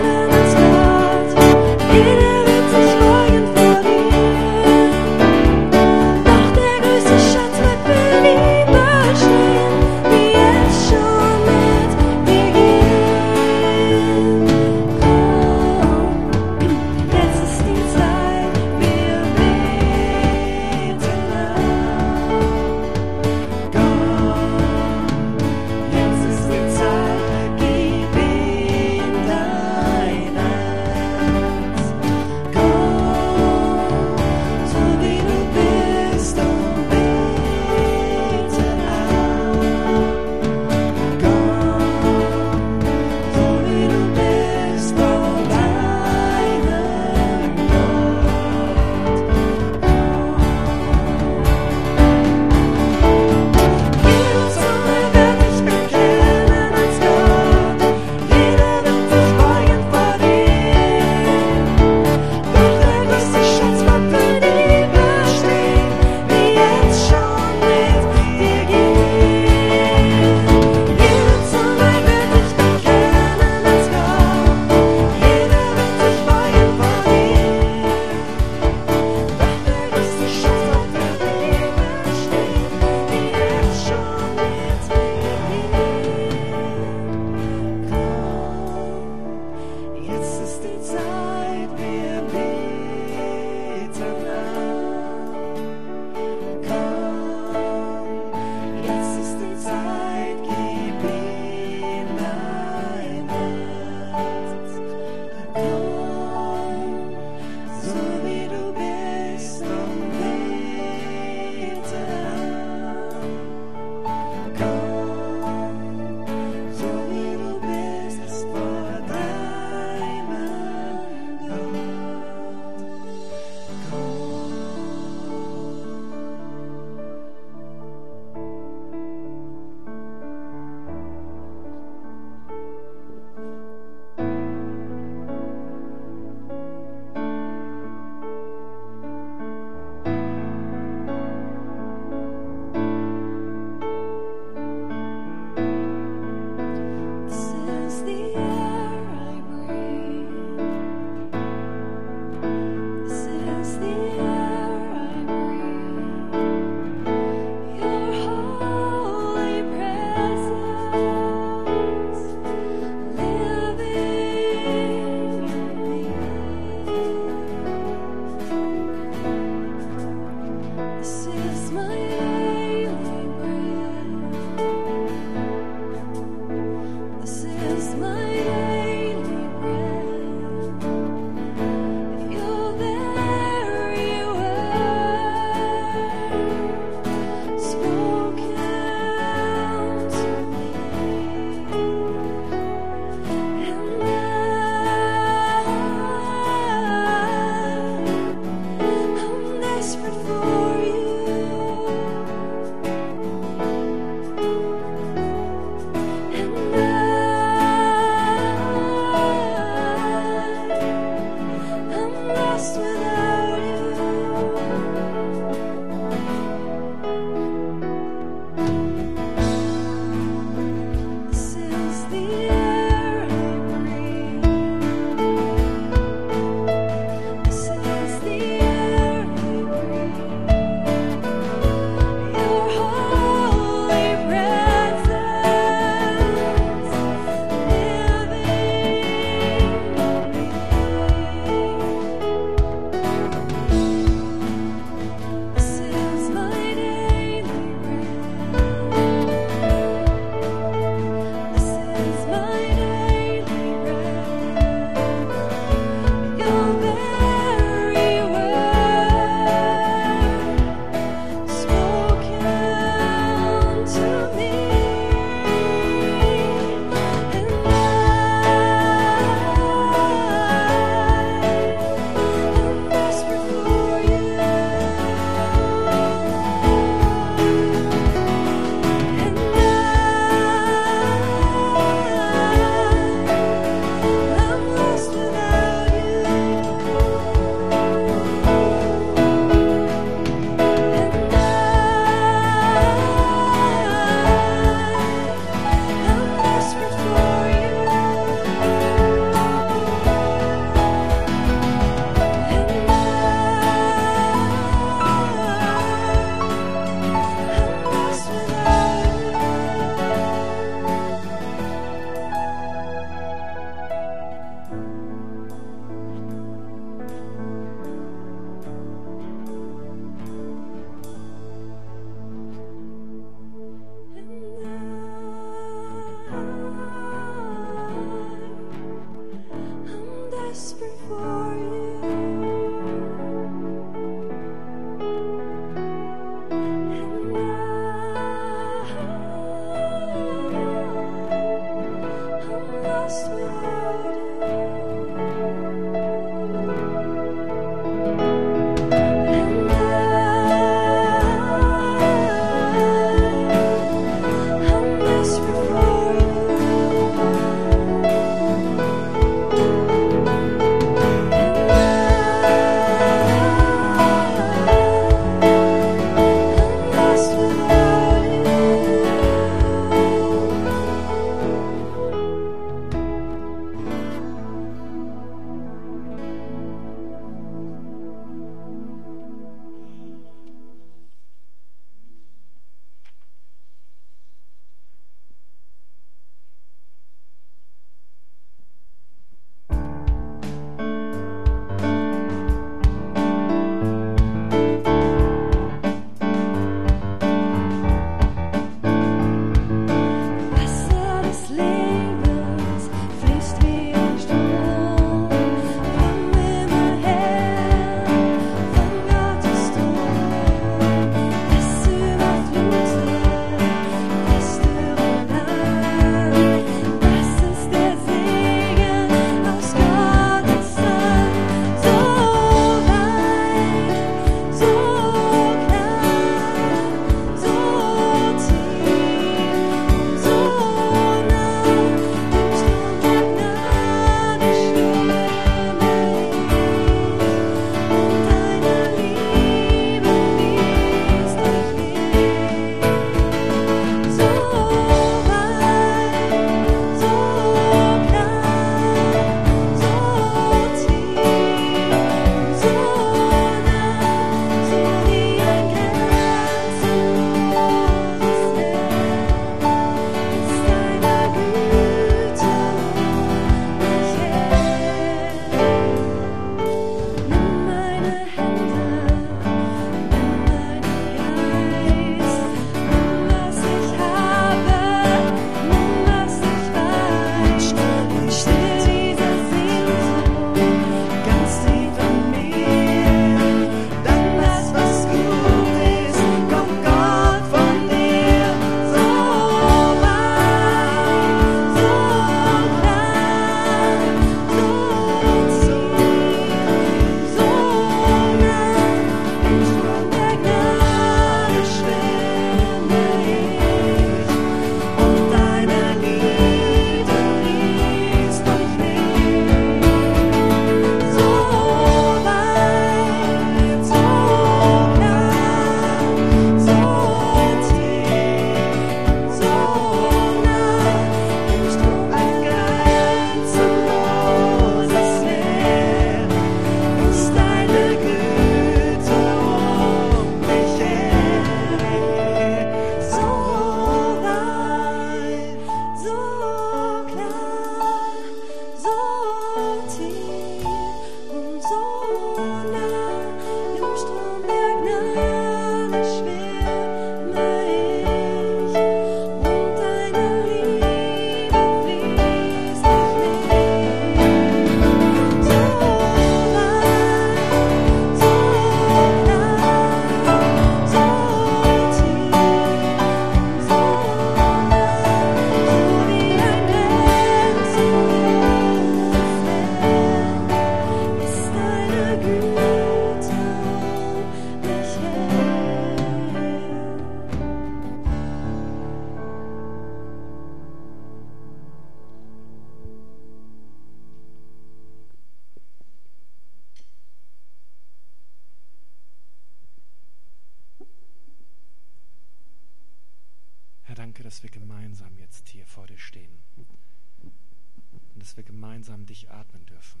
danke, dass wir gemeinsam jetzt hier vor dir stehen und dass wir gemeinsam dich atmen dürfen.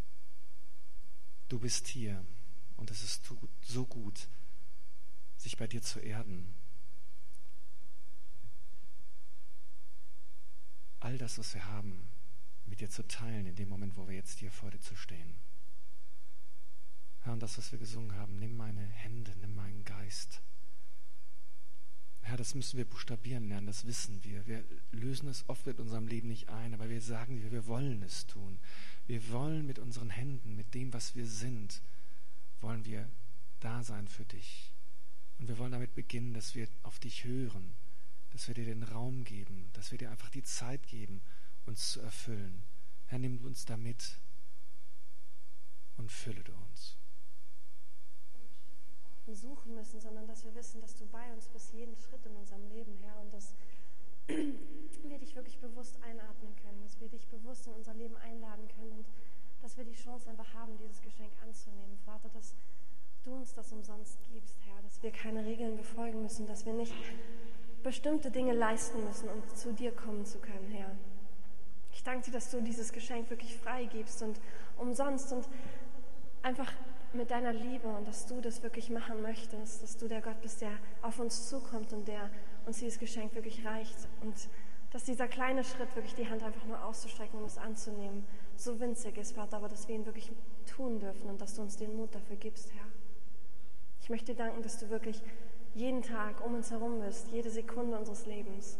Du bist hier und es ist so gut, sich bei dir zu erden. All das, was wir haben, mit dir zu teilen in dem Moment, wo wir jetzt hier vor dir zu stehen. Herr, und das, was wir gesungen haben, nimm meine Hände, nimm meinen Geist. Herr, das müssen wir buchstabieren lernen, das wissen wir. Wir lösen es oft mit unserem Leben nicht ein, aber wir sagen dir, wir wollen es tun. Wir wollen mit unseren Händen, mit dem, was wir sind, wollen wir da sein für dich. Und wir wollen damit beginnen, dass wir auf dich hören, dass wir dir den Raum geben, dass wir dir einfach die Zeit geben, uns zu erfüllen. Herr, nimm uns da mit und fülle du uns.
Suchen müssen, sondern dass wir wissen, dass du bei uns bist, jeden Schritt in unserem Leben, Herr, und dass wir dich wirklich bewusst einatmen können, dass wir dich bewusst in unser Leben einladen können und dass wir die Chance einfach haben, dieses Geschenk anzunehmen. Vater, dass du uns das umsonst gibst, Herr, dass wir keine Regeln befolgen müssen, dass wir nicht bestimmte Dinge leisten müssen, um zu dir kommen zu können, Herr. Ich danke dir, dass du dieses Geschenk wirklich frei gibst und umsonst und einfach mit deiner Liebe und dass du das wirklich machen möchtest, dass du der Gott bist, der auf uns zukommt und der uns dieses Geschenk wirklich reicht und dass dieser kleine Schritt, wirklich die Hand einfach nur auszustrecken und es anzunehmen, so winzig ist, Vater, aber dass wir ihn wirklich tun dürfen und dass du uns den Mut dafür gibst, Herr. Ich möchte dir danken, dass du wirklich jeden Tag um uns herum bist, jede Sekunde unseres Lebens.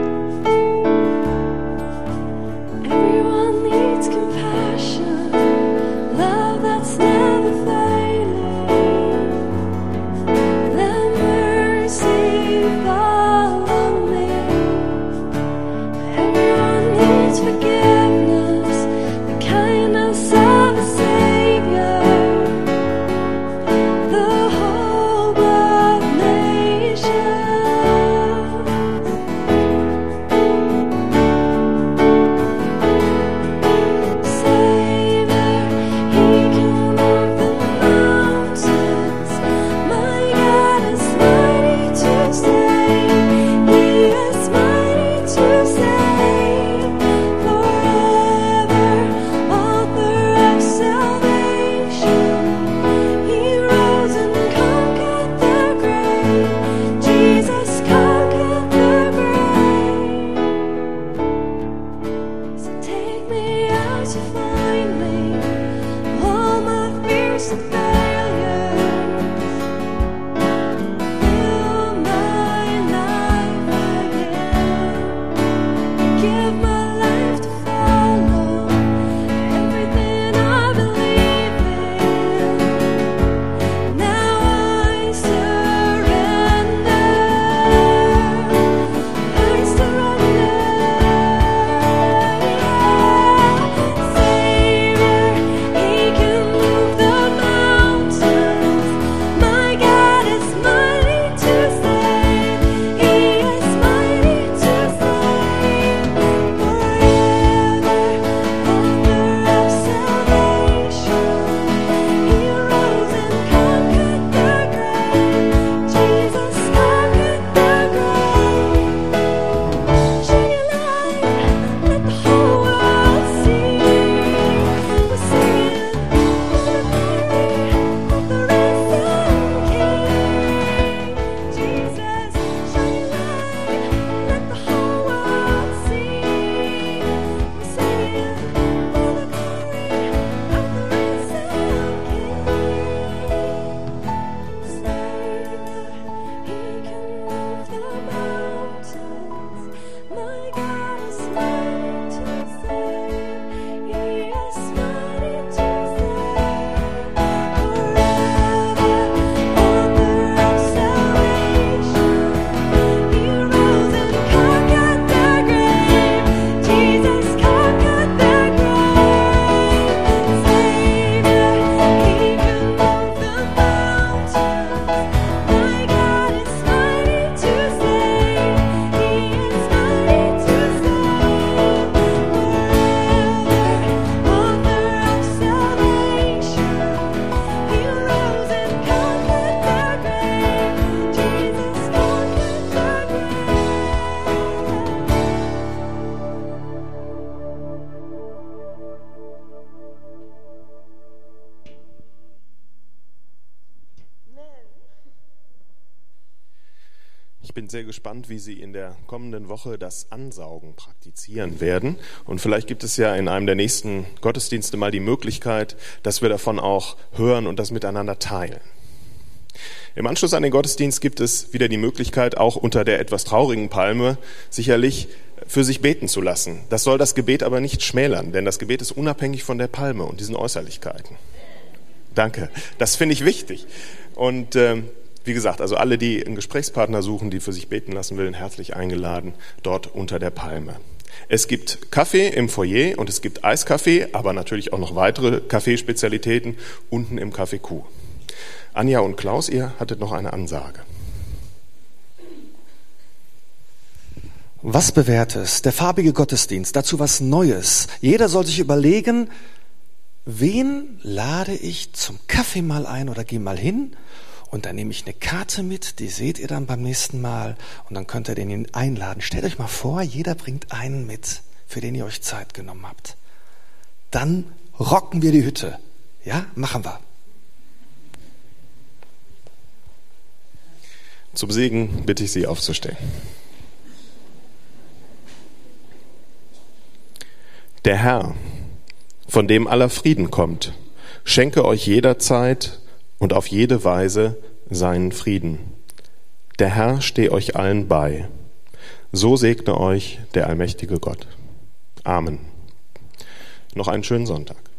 Everyone needs compassion.
Ich bin sehr gespannt, wie Sie in der kommenden Woche das Ansaugen praktizieren werden. Und vielleicht gibt es ja in einem der nächsten Gottesdienste mal die Möglichkeit, dass wir davon auch hören und das miteinander teilen. Im Anschluss an den Gottesdienst gibt es wieder die Möglichkeit, auch unter der etwas traurigen Palme sicherlich für sich beten zu lassen. Das soll das Gebet aber nicht schmälern, denn das Gebet ist unabhängig von der Palme und diesen Äußerlichkeiten. Danke, das finde ich wichtig. Und wie gesagt, also alle, die einen Gesprächspartner suchen, die für sich beten lassen wollen, herzlich eingeladen, dort unter der Palme. Es gibt Kaffee im Foyer und es gibt Eiskaffee, aber natürlich auch noch weitere Kaffeespezialitäten unten im Café Kuh. Anja und Klaus, ihr hattet noch eine Ansage.
Was Bewährtes, der farbige Gottesdienst, dazu was Neues. Jeder soll sich überlegen, wen lade ich zum Kaffee mal ein oder gehe mal hin? Und dann nehme ich eine Karte mit, die seht ihr dann beim nächsten Mal und dann könnt ihr den einladen. Stellt euch mal vor, jeder bringt einen mit, für den ihr euch Zeit genommen habt. Dann rocken wir die Hütte. Ja, machen wir.
Zum Segen bitte ich Sie aufzustehen. Der Herr, von dem aller Frieden kommt, schenke euch jederzeit und auf jede Weise seinen Frieden. Der Herr stehe euch allen bei. So segne euch der allmächtige Gott. Amen. Noch einen schönen Sonntag.